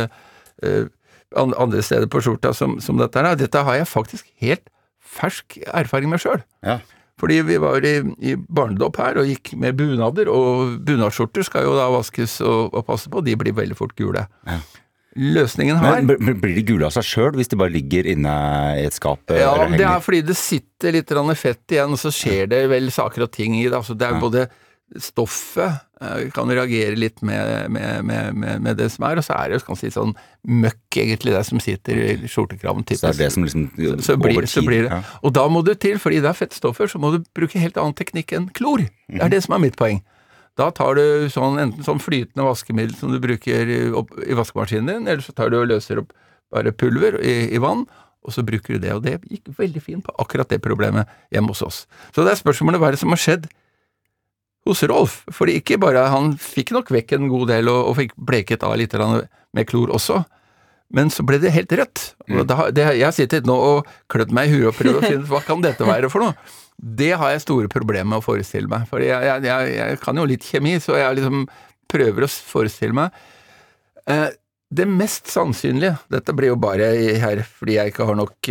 andre steder på skjorta som dette Dette har jeg faktisk helt fersk erfaring med selv. Ja. Fordi vi var i barnedåp her og gikk med bunader, og bunadsskjorter skal jo da vaskes og passe på, de blir veldig fort gule. Ja. Løsningen her... Men blir de gule av seg selv hvis de bare ligger inne i et skap? Ja, det fordi det sitter litt fett igjen, og så skjer det vel saker og ting i det. Altså, det både stoffet kan reagere litt med det som og så det jo kanskje sånn møkk egentlig det som sitter i skjortekraven typisk. Så det som liksom så blir det. Ja. Og da må du til, fordi det fettstoffer, så må du bruke helt annen teknikk enn klor. Det det som mitt poeng. Da tar du enten sånn flytende vaskemiddel som du bruker i vaskemaskinen din, eller så tar du og løser opp bare pulver i vann, og så bruker du det, og det gikk veldig fint på akkurat det problemet hjemme hos oss. Så det spørsmålet hva det som har skjedd hos Rolf, fordi ikke bare han fikk nok vekk en god del og fikk bleket av litt med klor også, men så ble det helt rødt. Og jeg sitter nå og klødd meg i huet og prøvd å finne ut hva kan dette være for noe. Det har jeg store problemer med å forestille meg, for jeg kan jo litt kjemi, så jeg liksom prøver å forestille meg. Det mest sannsynlige, dette blir jo bare her fordi jeg ikke har nok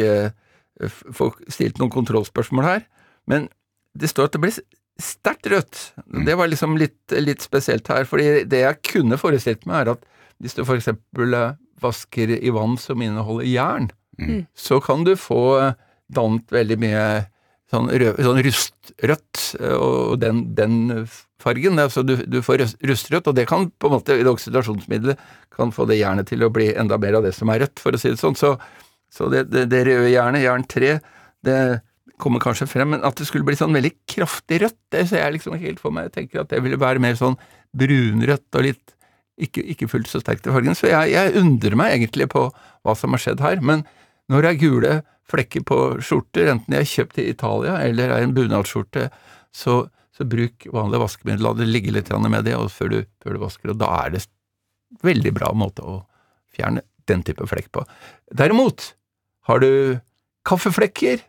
stilt noen kontrollspørsmål her, men det står at det blir sterkt rødt. Det var liksom litt spesielt her, fordi det jeg kunne forestilt meg at hvis du for eksempel vasker i vann som inneholder jern, så kan du få dannet veldig mye sånn rustrødt, og den fargen, altså du får rustrødt, og det kan på en måte i det oksidasjonsmiddelet kan få det jernet til å bli enda mer av det som rødt, for å si det sånn. Så det røde jernet, jern 3, det kommer kanskje frem, men at det skulle bli sånn veldig kraftig rødt, det ser jeg liksom helt for meg. Jeg tenker at det ville være mer sånn brunrødt og litt ikke fullt så sterkt i fargen. Så jeg undrer meg egentlig på hva som har skjedd her, men når det gule flekker på skjorter, enten de kjøpt i Italia eller en bunadsskjorte, så bruk vanlig vaskemiddel, la det ligge litt med det, og før du vasker, og da det veldig bra måte å fjerne den type flekk på. Derimot, har du kaffeflekker,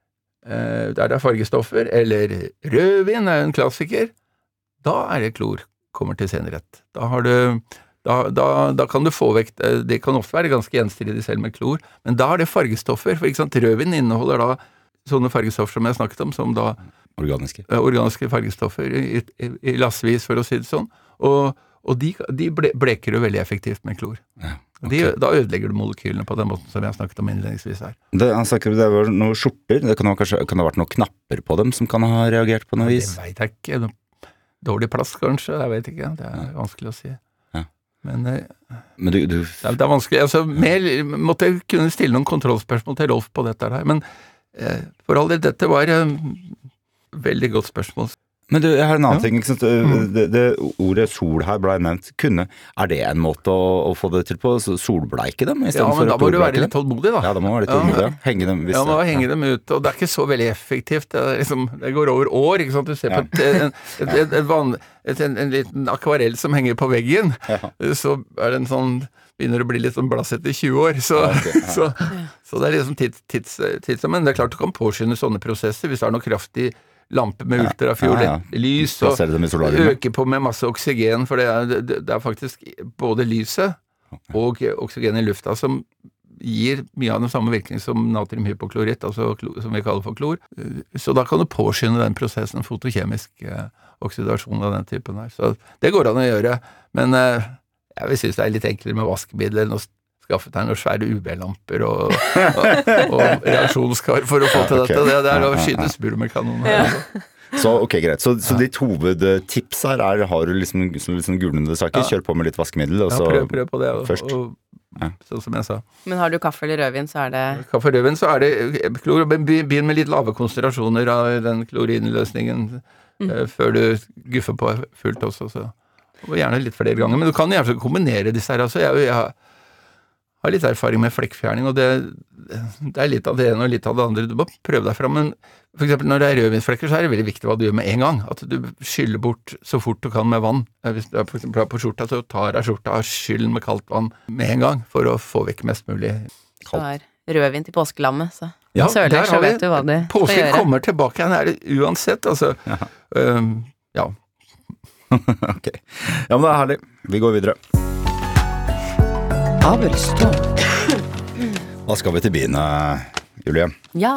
der det er fargestoffer, eller rødvin er en klassiker, da er det klor kommer til senrett. Da har du Da kan du få vekk, det kan ofte være ganske gjenstridig selv med klor, men da er det fargestoffer, for ikke sant, rødvin inneholder da sånne fargestoffer som jeg snakket om, som da organiske fargestoffer i lassvis, for å si det sånn, og de bleker jo veldig effektivt med klor. Ja, okay. Da ødelegger du molekylene på den måten som jeg snakket om innledningsvis her. Han snakker om det var noen skjorter, det kan ha vært noen knapper på dem som kan ha reagert på noe vis? Det vet jeg ikke, dårlig plass kanskje, jeg vet ikke, det er vanskelig å si. Men det er vanskelig, altså måtte jeg kunne stille noen kontrollspørsmål til Rolf på dette her, men for all del, dette var veldig godt spørsmål. Men jeg har en annen ting, ikke sant? Det ordet sol her ble nevnt, er det en måte å få det til på, solbleike dem? Ja, men da må du være litt tålmodig da. Ja, da må du være litt tålmodig, henge dem hvis... Ja, man må henge dem ut, og det er ikke så veldig effektivt, det går over år, ikke sant? Du ser på en liten akvarell som henger på veggen, så er det en sånn, begynner å bli litt sånn blass etter 20 år, så det er liksom tidsom, men det er klart du kan påskynde sånne prosesser hvis det er noe kraftig lampe med ultrafiolett lys, og øke på med masse oksygen, for det er faktisk både lyset og oksygen i lufta som gir mye av den samme virkning som natriumhypokloritt, altså som vi kaller for klor. Så da kan du påskynde den prosessen, fotokjemisk oksidasjon av den typen her. Så det går an å gjøre, men jeg vil synes det er litt enklere med vaskemidler enn å skaffe deg noen svære UV-lamper og reaksjonskar for å få til dette. Det er å skyte spur med kanoner. Så ok, greit. Så ditt hovedtips her har du liksom gulnende saker, kjør på med litt vaskemiddel, og så prøv på det først. Sånn som jeg sa. Men har du kaffe eller rødvin, så er det... Kaffe og rødvin, så er det klor. Begynn med litt lave konsentrasjoner av den klorinløsningen før du guffer på fullt også. Så. Og gjerne litt flere ganger. Men du kan gjerne kombinere disse her. Altså, jeg har litt erfaring med flekkfjerning, og det er litt av det ene og litt av det andre. Du må prøve deg fram, men for eksempel når det er rødvinsflekker, så er det veldig viktig hva du gjør med en gang. At du skyller bort så fort du kan med vann. Hvis du er for eksempel på skjorta, så tar jeg skjorta og skyller med kaldt vann med en gang, for å få vekk mest mulig kaldt. Så er rødvin til påskelammet, så søler, så vet du hva du skal gjøre. Påsken kommer tilbake igjen her uansett, altså. Ja. Ok. Ja, men det er herlig. Vi går videre. Da skal vi til biene, Julie. Ja.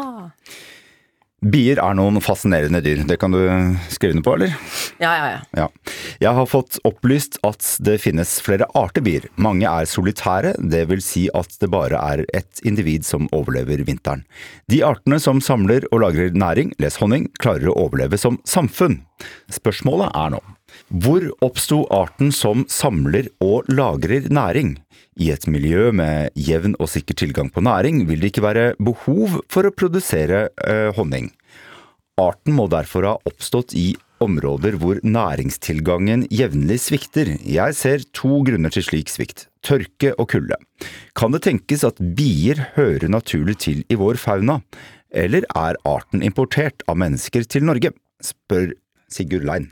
Bier er noen fascinerende dyr. Det kan du skrive ned på, eller? Ja. Jeg har fått opplyst at det finnes flere arter bier. Mange er solitære, det vil si at det bare er et individ som overlever vinteren. De artene som samler og lagrer næring, les honning, klarer å overleve som samfunn. Spørsmålet er nå, hvor oppstod arten som samler og lagrer næring? I et miljø med jevn og sikker tilgang på næring vil det ikke være behov for å produsere honning. Arten må derfor ha oppstått i områder hvor næringstilgangen jevnlig svikter. Jeg ser 2 grunner til slik svikt, tørke og kulde. Kan det tenkes at bier hører naturlig til i vår fauna, eller er arten importert av mennesker til Norge? Spør Sigurd Lein.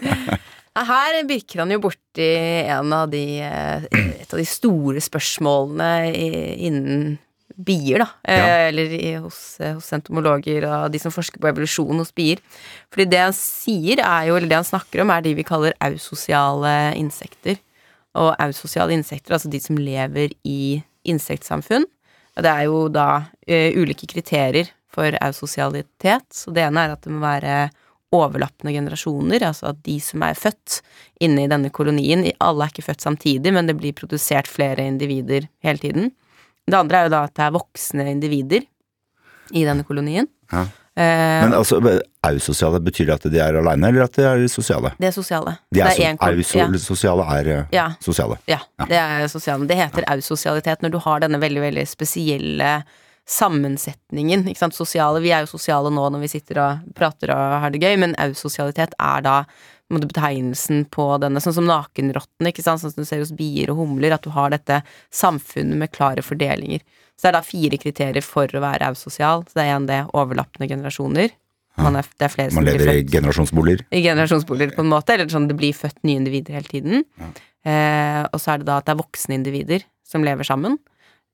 Her virker han jo borti et av de store spørsmålene innen bier, da. Eller hos entomologer og de som forsker på evolusjon hos bier. Fordi det han sier eller det han snakker om, er de vi kaller eusosiale insekter. Og eusosiale insekter, altså de som lever i insektsamfunn. Det er jo da ulike kriterier for eusosialitet. Så det ene er at det må være overlappende generasjoner, altså at de som er født inne i denne kolonien, alle er ikke født samtidig, men det blir produsert flere individer hele tiden. Det andre er jo da at det er voksne individer i denne kolonien. Ja. Men altså, eusosiale, betyr det at de er alene, eller at de er sosiale? Det er sosiale. Eusosiale er sosiale? Ja, det er sosiale. Det heter eusosialitet når du har denne veldig, veldig spesielle sammensetningen, ikke sant, sosiale, vi er jo sosiale nå når vi sitter og prater og har det gøy, men eusosialitet er da betegnelsen på denne, sånn som nakenrotten, ikke sant, sånn som du ser hos bier og humler, at du har dette samfunnet med klare fordelinger. Så det er da 4 kriterier for å være eusosial, så det er igjen det overlappende generasjoner. Det er flere som lever i generasjonsboliger. I generasjonsboliger på en måte, eller sånn det blir født nye individer hele tiden. Og så er det da at det er voksne individer som lever sammen.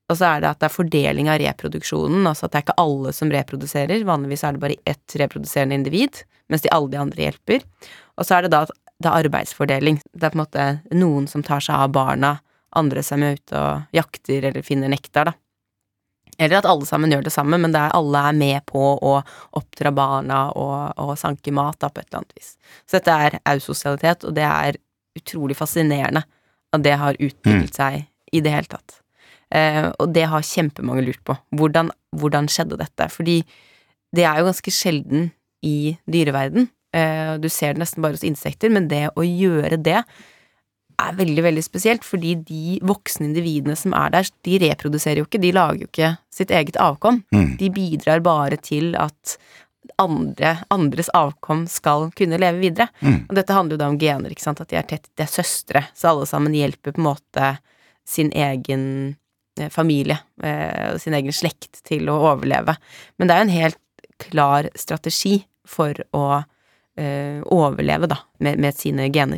Og så det at det fordeling av reproduksjonen, altså at det ikke alle som reproduserer, vanligvis det bare ett reproduserende individ, mens alle de andre hjelper. Og så det da det arbeidsfordeling. Det på en måte noen som tar seg av barna, andre som ute og jakter eller finner nektar, da. Eller at alle sammen gjør det samme, men alle med på å oppdra barna og sanke mat da, på et eller annet vis. Så dette eusosialitet, og det utrolig fascinerende at det har utviklet seg i det hele tatt. Og det har kjempemange lurt på. Hvordan skjedde dette? Fordi det jo ganske sjelden i dyreverden. Du ser det nesten bare hos insekter, men det å gjøre det veldig, veldig spesielt, fordi de voksne individene som der, de reproduserer jo ikke, de lager jo ikke sitt eget avkom. De bidrar bare til at andres avkom skal kunne leve videre. Og dette handler jo da om gener, ikke sant? At de tett, de søstre, så alle sammen hjelper på en måte sin egen familie, sin egen slekt til å overleve. Men det jo en helt klar strategi for å overleve da, med sine gener.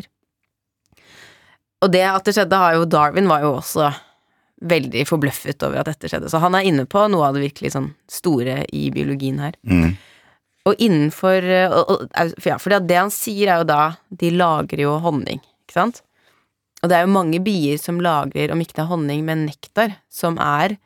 Og det at det skjedde Darwin var jo også veldig forbløffet over at dette skjedde. Så han inne på noe av det virkelig sånn store i biologien her. Og innenfor, for det han sier jo da, de lagrer jo honning, ikke sant? Og det jo mange bier som lagrer, om ikke det honning, men nektar, som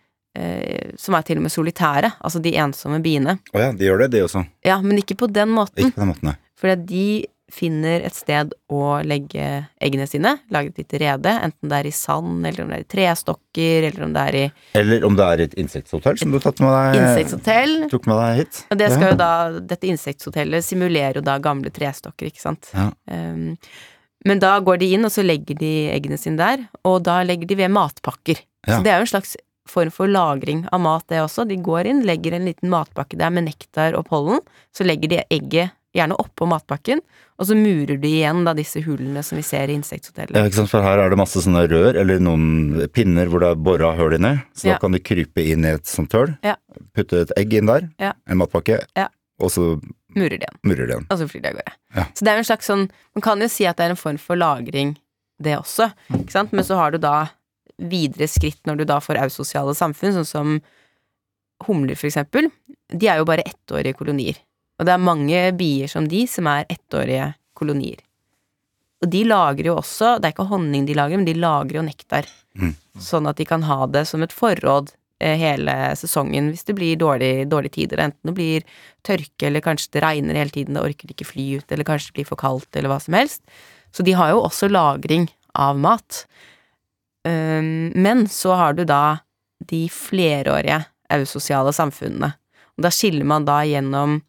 til og med solitære, altså de ensomme biene. Åja, de gjør det også. Ja, men ikke på den måten. Ikke på den måten, nei. Fordi de finner et sted å legge eggene sine, lage et lite rede, enten det i sand, eller om det i trestokker, eller om det i... Eller om det et insekthotell som du tatt med deg... Insekthotell. Tok med deg hit. Og det skal jo da, dette insekthotellet simulerer jo da gamle trestokker, ikke sant? Ja. Men da går de inn, og så legger de eggene sine der, og da legger de ved matpakker. Ja. Så det jo en slags form for lagring av mat det også. De går inn, legger en liten matpakke der med nektar og pollen, så legger de egget gjerne oppå matpakken, og så murer de igjen da disse hullene som vi ser i insekthotellet. Ja, ikke sant, for her det masse sånne rør, eller noen pinner hvor det borret hull inni, så da kan de krype inn i et sånt hull, putte et egg inn der, en matpakke, og så murer de igjen. Og så flyr de av gårde. Ja. Så det jo en slags sånn, man kan jo si at det en form for lagring, det også, ikke sant? Men så har du da videre skritt når du da får eusosiale samfunn, sånn som humler for eksempel. De jo bare ettårige kolonier. Og det mange bier som som ettårige kolonier. Og de lager jo også, det ikke honning de lager, men de lager jo nektar. Sånn at de kan ha det som et forråd hele sesongen hvis det blir dårlige tider. Enten det blir tørke, eller kanskje det regner hele tiden, det orker de ikke fly ut, eller kanskje det blir for kaldt, eller hva som helst. Så de har jo også lagring av mat. Men så har du da de flerårige eusosiale samfunnene. Og da skiller man da gjennom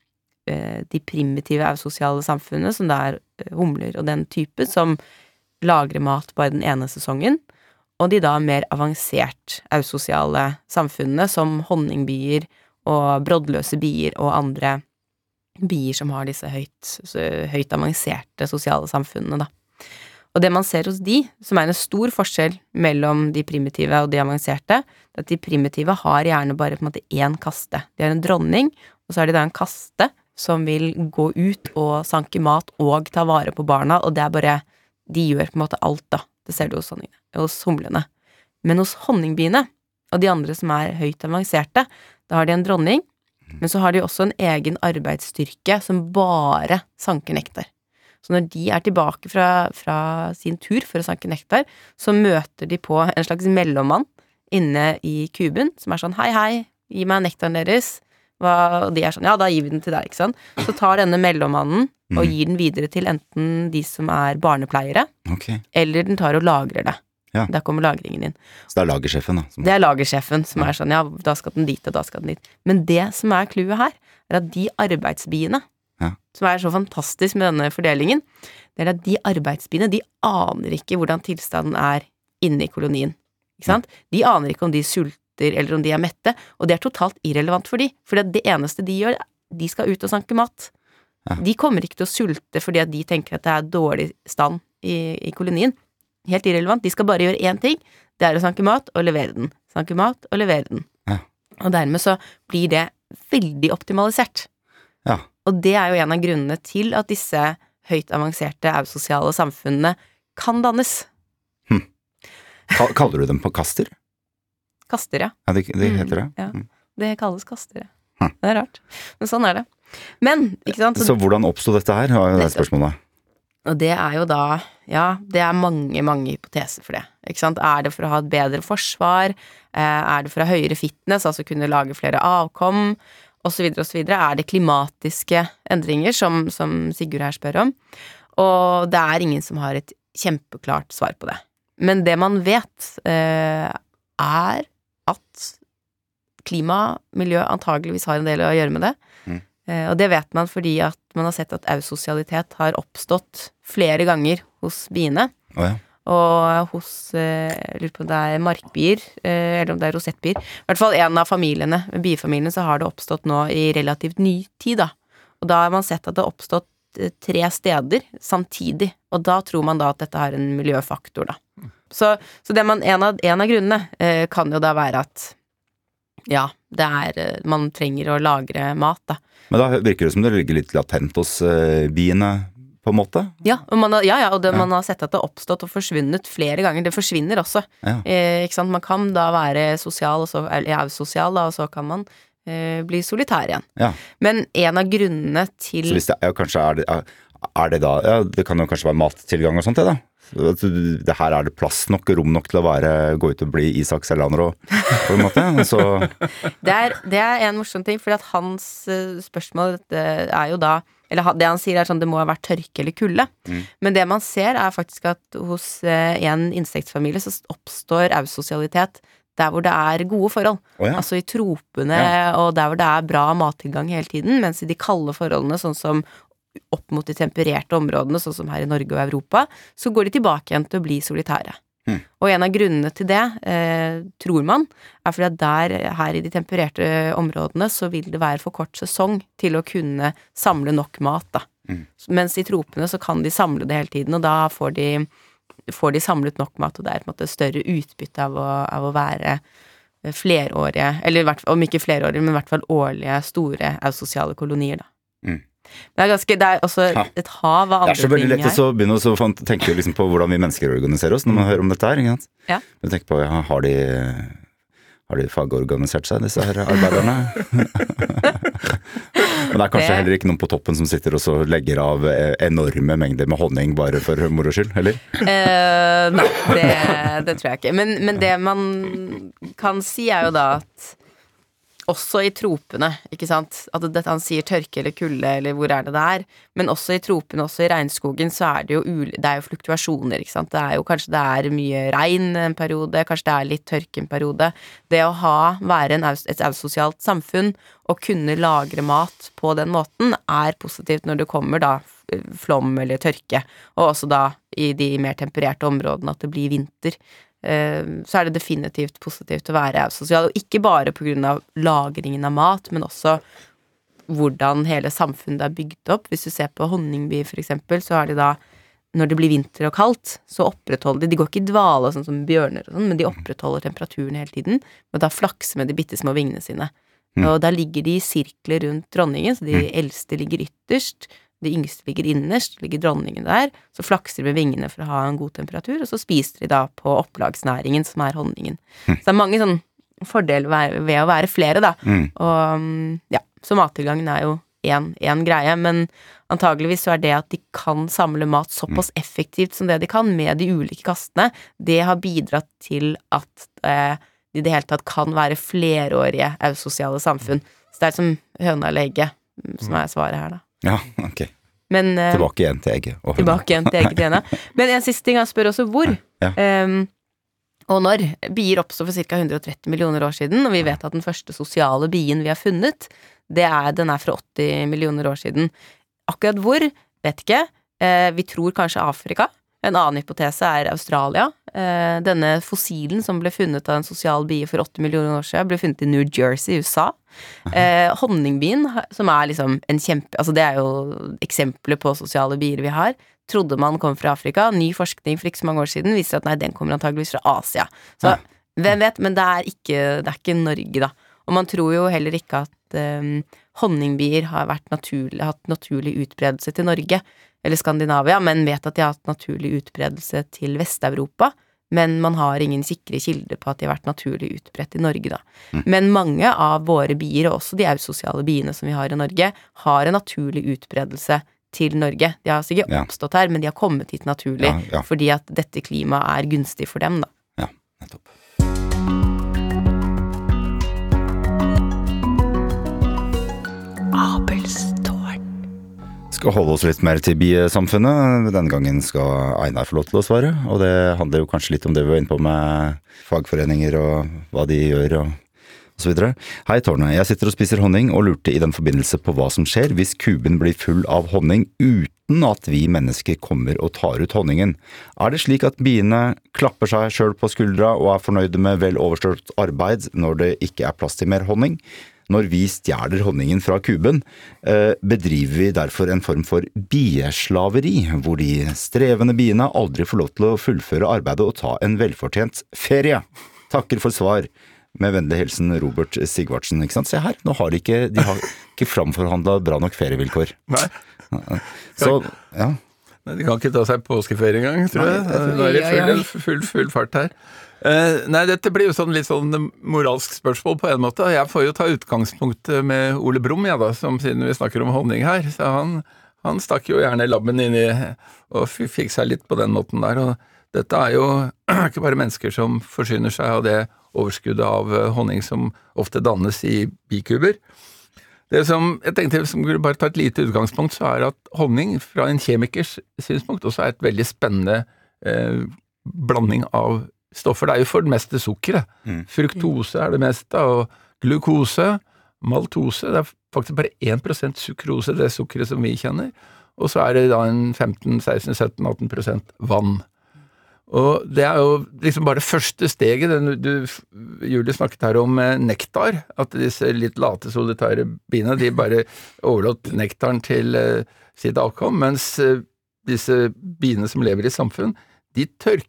de primitive eusosiale samfunnene, som det humler og den type, som lagrer mat bare den ene sesongen, og de da mer avansert eusosiale samfunnene, som honningbier og broddløse bier og andre bier som har disse høyt avanserte sosiale samfunnene, da. Og det man ser hos de, som en stor forskjell mellom de primitive og de avanserte, at de primitive har gjerne bare på en måte én kaste. De har en dronning, og så har de da en kaste som vil gå ut og sanke mat og ta vare på barna, og det bare, de gjør på en måte alt da. Det ser du hos humlene. Men hos honningbiene, og de andre som høyt avanserte, da har de en dronning, men så har de også en egen arbeidsstyrke som bare sanker nektar. Så når de tilbake fra sin tur for å sanke nektar, så møter de på en slags mellommann inne i kuben, som sånn, hei, gi meg nektaren deres. Og de sånn, ja, da gir vi den til deg, ikke sant? Så tar denne mellommannen og gir den videre til enten de som barnepleiere, eller den tar og lagrer det. Ja. Der kommer lagringen inn. Så det lagersjefen da? Det lagersjefen som sånn, ja, da skal den dit, og da skal den dit. Men det som clouet her, at de arbeidsbiene, som så fantastisk med denne fordelingen, det at de arbeidsbiene, de aner ikke hvordan tilstanden inne i kolonien. Ikke sant? De aner ikke om de sulter, eller om de mette, og det totalt irrelevant for de, for det eneste de gjør, de skal ut og sanke mat. Ja. De kommer ikke til å sulte fordi at de tenker at det dårlig stand i kolonien. Helt irrelevant. De skal bare gjøre én ting, det å sanke mat og levere den. Sanke mat og levere den. Ja. Og dermed så blir det veldig optimalisert. Ja. Og det jo en av grunnene til at disse høyt avanserte eusosiale samfunnene kan dannes. Kaller du dem på kaster? Kaster, ja. Ja, det heter det. Ja, det kalles kaster, ja. Det rart. Men sånn det. Men, ikke sant? Så hvordan oppstod dette her, er spørsmålet. Og det jo da, ja, det mange hypoteser for det, ikke sant? Det for å ha et bedre forsvar? Det for å ha høyere fitness, altså kunne lage flere avkom, og så videre? Det klimatiske endringer, som Sigurd her spør om? Og det ingen som har et kjempeklart svar på det. Men det man vet, at klima, miljø antageligvis har en del å gjøre med det. Og det vet man fordi at man har sett at eusosialitet har oppstått flere ganger hos biene. Og hos, jeg lurer på om det markbier, eller om det rosettbier. I hvert fall en av familiene, biefamiliene, så har det oppstått nå i relativt ny tid da. Og da har man sett at det har oppstått 3 steder samtidig, og da tror man da at dette har en miljøfaktor da. Så det en av grunnene kan jo da være at ja, man trenger å lagre mat da. Men da virker det som det ligger litt latent hos biene på en måte? Ja, og man har sett at det har oppstått og forsvunnet flere ganger. Det forsvinner også. Ikke sant? Man kan da være sosial, eller sosial da, og så kan man bli solitær igjen. Men en av grunnene til... Så hvis det kanskje det da, det kan jo kanskje være mattilgang og sånt det da? Det her det plass nok, rom nok til å gå ut og bli Isak Sellander på en måte, så... Det en morsom ting, fordi at hans spørsmål jo da, eller det han sier sånn, det må ha vært tørke eller kulde, men det man ser faktisk at hos en insektfamilie så oppstår eusosialitet der hvor det gode forhold, altså i tropene, og der hvor det bra mattilgang hele tiden, mens i de kalde forholdene, sånn som opp mot de tempererte områdene, sånn som her i Norge og Europa, så går de tilbake igjen til å bli solitære. Og en av grunnene til det, tror man, fordi at her i de tempererte områdene, så vil det være for kort sesong til å kunne samle nok mat da. Mens i tropene så kan de samle det hele tiden, og da får de samlet nok mat, og det på en måte større utbytte av å være flerårige, eller om ikke flerårige, men i hvert fall årlige, store eusosiale kolonier da. Det også et hav av andre ting her. Det så veldig lett å begynne å tenke liksom på hvordan vi mennesker organiserer oss når man hører om dette her, ikke sant? Du tenker på, har de fagorganisert seg, disse her arbeiderne? Men det kanskje heller ikke noen på toppen som sitter og så legger av enorme mengder med honning bare for moro skyld, eller? Nei, det tror jeg ikke. Men det man kan si jo da at også i tropene, ikke sant? At han sier tørke eller kulde, eller hvor det men også i tropene, også i regnskogen, så det jo fluktuasjoner, ikke sant? Kanskje det mye regn en periode, kanskje det litt tørke en periode. Det å være et eusosialt samfunn, og kunne lagre mat på den måten, positivt når det kommer da flom eller tørke, og også da i de mer tempererte områdene at det blir vinter. Så det definitivt positivt å være eusosial, og ikke bare på grunn av lagringen av mat, men også hvordan hele samfunnet bygd opp. Hvis du ser på honningbier for eksempel, så de da, når det blir vinter og kaldt, så opprettholder de går ikke i dvale sånn som bjørner og sånn, men de opprettholder temperaturen hele tiden, og da flakser med de bittesmå vingene sine. Og da ligger de i sirkler rundt dronningen, så de eldste ligger ytterst, de yngste ligger innerst, ligger dronningen der, så flakser de med vingene for å ha en god temperatur, og så spiser de da på opplagsnæringen, som honningen. Så det mange sånne fordeler ved å være flere da, og ja, så mattilgangen jo en greie, men antageligvis så det at de kan samle mat såpass effektivt som det de kan med de ulike kastene, det har bidratt til at de i det hele tatt kan være flerårige eusosiale samfunn. Så det som høna eller egget, som svaret her da. Ja, ok. Men, tilbake igjen til egget. Tilbake igjen til egget til henne. Men en siste ting, han spør også hvor. Og når. Bier oppstod for ca. 130 millioner år siden, og vi vet at den første sosiale bien vi har funnet, den fra 80 millioner år siden. Akkurat hvor, vet ikke. Vi tror kanskje Afrika. En annen hypotese Australia. Denne fossilen som ble funnet av en sosial bie for 80 millioner år siden, ble funnet i New Jersey, USA. Honningbien, som liksom en kjempe... Altså det jo eksempler på sosiale bier vi har. Trodde man kom fra Afrika. Ny forskning for ikke så mange år siden viser at nei, den kommer antageligvis fra Asia. Så hvem vet, men det ikke Norge da. Og man tror jo heller ikke at honningbier har hatt naturlig utbredelse til Norge eller Skandinavia, men vet at de har hatt naturlig utbredelse til Vest-Europa, men man har ingen sikre kilder på at de har vært naturlig utbredt i Norge da. Men mange av våre bier, og også de eusosiale biene som vi har i Norge, har en naturlig utbredelse til Norge. De har sikkert oppstått her, men de har kommet hit naturlig, fordi at dette klimaet er gunstig for dem da. Ja, nettopp. Abelstårn. Skal holde oss litt mer til biesamfunnet. Denne gangen skal Einar få lov til å svare, og det handler jo kanskje litt om det vi var inne på med fagforeninger og hva de gjør og så videre. Hei Tårne, jeg sitter og spiser honning og lurte i den forbindelse på hva som skjer hvis kuben blir full av honning uten at vi mennesker kommer og tar ut honningen. Er det slik at biene klapper seg selv på skuldra og er fornøyde med vel overstått arbeid når det ikke er plass til mer honning? Når vi stjeler honningen fra kuben, bedriver vi derfor en form for bieslaveri, hvor de strevende biene aldri får lov til å fullføre arbeidet og ta en velfortjent ferie. Takker for svar. Med vennlig hilsen Robert Sigvardsen, ikke sant? Se her, nå har de har ikke framforhandlet bra nok ferievilkår. Nei. Så, ja. Nei, de kan ikke ta seg påskeferie engang, tror jeg. Det er full fart her. Nei, dette blir jo litt sånn moralsk spørsmål på en måte. Jeg får jo ta utgangspunkt med Ole Brumm, som siden vi snakker om honning her. Så han stakk jo gjerne labben inn i og fikk seg litt på den måten der. Og dette er jo ikke bare mennesker som forsyner seg av det overskuddet av honning som ofte dannes i bikuber. Det som jeg tenkte som skulle bare ta et lite utgangspunkt, så er at honning fra en kjemikers synspunkt også er et veldig spennende blanding av stoffer. Det er jo for det meste sukkeret. Fruktose er det meste, og glukose, maltose, det er faktisk bare 1% sukrose, det sukkeret som vi kjenner, og så er det da en 15, 16, 17, 18% vann. Og det er jo liksom bare første steget. Julie snakket her om nektar, at disse litt late solitære biene, de bare overlåt nektaren til sitt avkom, mens disse biene som lever i samfunn, de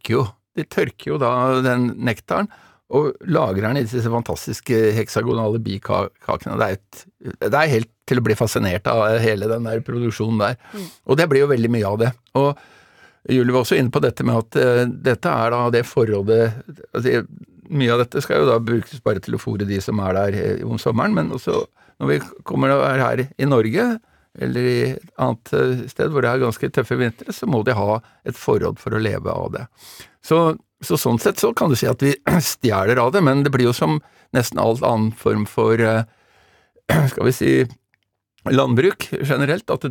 tørker jo da den nektaren og lagrer den i disse fantastiske heksagonale bikakene. Det er helt til å bli fascinert av hele den der produksjonen der. Og det blir jo veldig mye av det. Og Julie var også inne på dette med at dette er da det forrådet, altså, mye av dette skal jo da brukes bare til å fôre de som er der om sommeren, men også når vi kommer og er her i Norge, eller i et annet sted hvor det er ganske tøffe vintre, så må de ha et forråd for å leve av det. Så sånn sett så kan du si at vi stjeler av det, men det blir jo som nesten all annen form for, skal vi si, landbruk generelt, at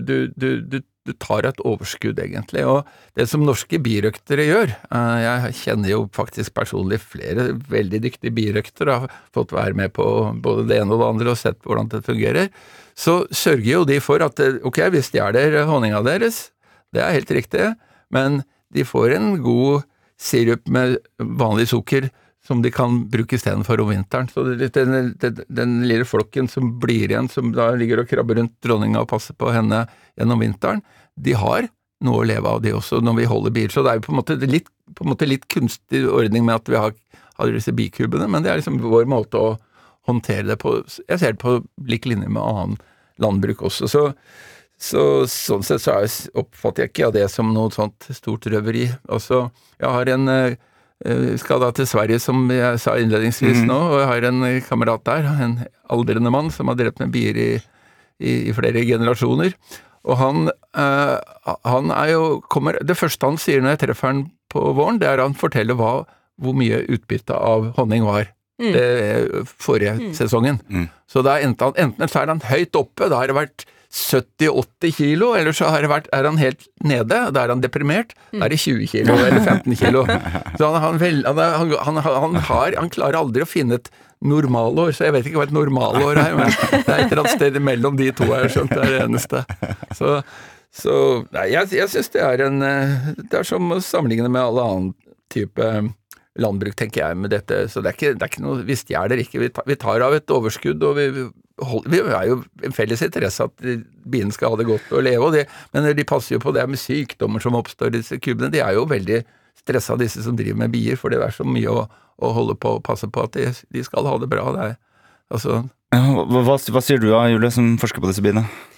du tar et overskudd egentlig, og det som norske birøktere gjør, jeg kjenner jo faktisk personlig flere veldig dyktige birøktere, har fått være med på både det ene og det andre og sett hvordan det fungerer, så sørger jo de for at, ok, vi stjeler honninga deres, det er helt riktig, men de får en god sirup med vanlig sukker som de kan bruke i stedet for om vinteren. Så den lille flokken som blir igjen, som da ligger og krabber rundt dronninga og passer på henne gjennom vinteren, de har noe å leve av de også når vi holder bier. Så det er jo på en måte litt kunstig ordning med at vi har disse bikubene, men det er liksom vår måte å håndtere det på. Jeg ser det på lik linje med annen landbruk også. Sånn sett så oppfatter jeg ikke av det som noe sånt stort røveri. Altså, jeg har skal da til Sverige, som jeg sa innledningsvis nå, og jeg har en kamerat der, en aldrende mann som har drept med bier i flere generasjoner, og han er jo, det første han sier når jeg treffer han på våren, det er han forteller hvor mye utbytte av honning var forrige sesongen. Så da enten så er han høyt oppe, da har det vært 70-80 kilo, eller så er han helt nede, da er han deprimert, da er det 20 kilo eller 15 kilo. Så han klarer aldri å finne et normalår, så jeg vet ikke hva et normalår er, men det er et eller annet sted mellom de to, jeg har skjønt, det er det eneste. Så nei, jeg synes det er som å sammenligne med alle annen type landbruk, tenker jeg, med dette, så det er ikke noe, vi stjeler ikke, vi tar av et overskudd, og vi er jo en felles interesse at biene skal ha det godt å leve, men de passer jo på det med sykdommer som oppstår i disse kubene, de er jo veldig stresset disse som driver med bier, for det er så mye å holde på og passe på at de skal ha det bra, det er, altså. Hva sier du da, Julie, som forsker på disse biene?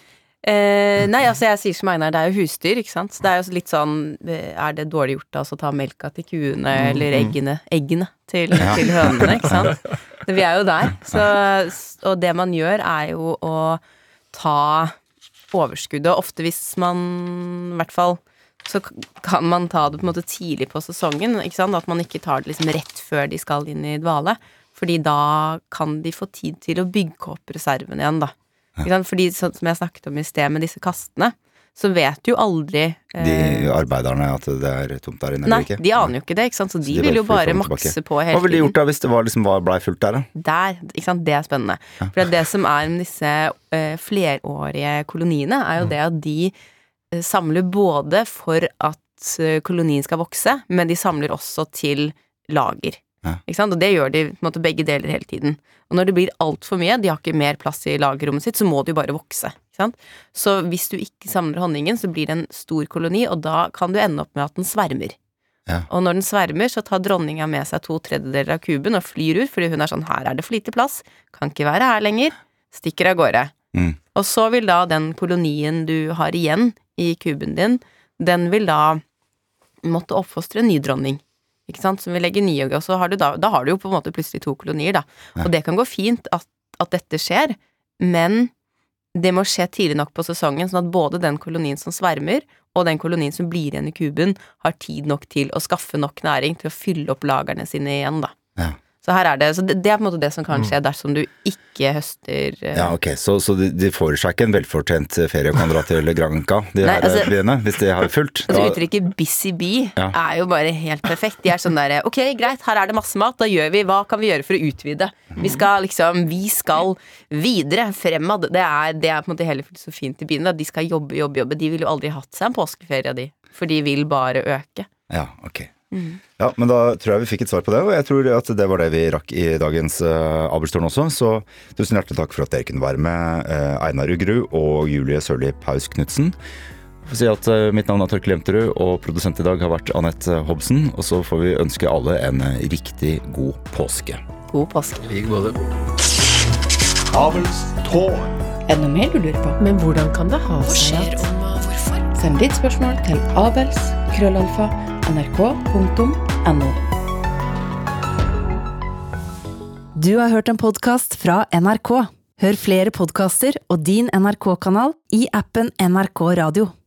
Nei, altså jeg sier som Einar, det jo husdyr, ikke sant? Så det jo litt sånn, det dårlig gjort altså, å ta melka til kuene, eller eggene til hønene, ikke sant? Vi jo der. Og det man gjør jo å ta overskuddet, og ofte hvis man, I hvert fall, så kan man ta det på en måte tidlig på sesongen, ikke sant? At man ikke tar det liksom rett før de skal inn I dvale, fordi da kan de få tid til å bygge opp reserven igjen, da. Fordi sånn som jeg snakket om I sted med disse kastene, så vet jo aldri de arbeiderne at det tomt der inne, nei, eller ikke? de aner jo ikke det, ikke sant? Så de vil jo bare makse på hele tiden. Hva ville de gjort da hvis det ble fullt der da? Der, ikke sant? Det spennende. For det som med disse flerårige koloniene jo det at de samler både for at kolonien skal vokse, men de samler også til lager. Ikke sant? Og det gjør de på en måte begge deler hele tiden. Og når det blir alt for mye, de har ikke mer plass I lagerrommet sitt, så må det jo bare vokse. Ikke sant? Så hvis du ikke samler honningen, så blir det en stor koloni, og da kan du ende opp med at den svermer. Ja. Og når den svermer, så tar dronninga med seg 2/3 av kuben og flyr ut, fordi hun sånn, her det for lite plass, kan ikke være her lenger, stikker av gårde. Og så vil da den kolonien du har igjen I kuben din, den vil da måtte oppfostre en ny dronning. Ikke sant, som vil legge nye, og så har du da har du jo på en måte plutselig 2 kolonier da, og det kan gå fint at dette skjer, men det må skje tidlig nok på sesongen, sånn at både den kolonien som svermer, og den kolonien som blir igjen I kuben, har tid nok til å skaffe nok næring til å fylle opp lagerne sine igjen da. Ja. Så her det, så det på en måte det som kan skje dersom du ikke høster Ja, ok, så de får seg ikke en velfortjent ferie og kan dra til Granca, Nei, altså, byene, hvis de har fullt. Altså uttrykket busy bee jo bare helt perfekt. De sånn der, ok, greit, her det masse mat, da gjør vi, hva kan vi gjøre for å utvide? Vi skal videre, fremad. Det på en måte hele filosofien til byen, da. De skal jobbe. De vil jo aldri hatt seg en påskeferie av de, for de vil bare øke. Ja, ok. Ja, men da tror jeg vi fikk et svar på det, og jeg tror at det var det vi rakk I dagens Abelstårn også, så tusen hjertelig takk for at dere kunne være med, Einar Ugrud og Julie Sørli Paus-Knudsen. Jeg får si at mitt navn Torkel Jemterud, og produsent I dag har vært Annette Hobson, og så får vi ønske alle en riktig god påske. God påske. Like både. Abelstårn. Det noe mer du lurer på? Men hvordan kan det ha Hva seg skjer at om og hvorfor? Send ditt spørsmål til abels@nrk.no. Du har hørt en podcast fra NRK. Hør flere podcaster og din NRK-kanal I appen NRK Radio.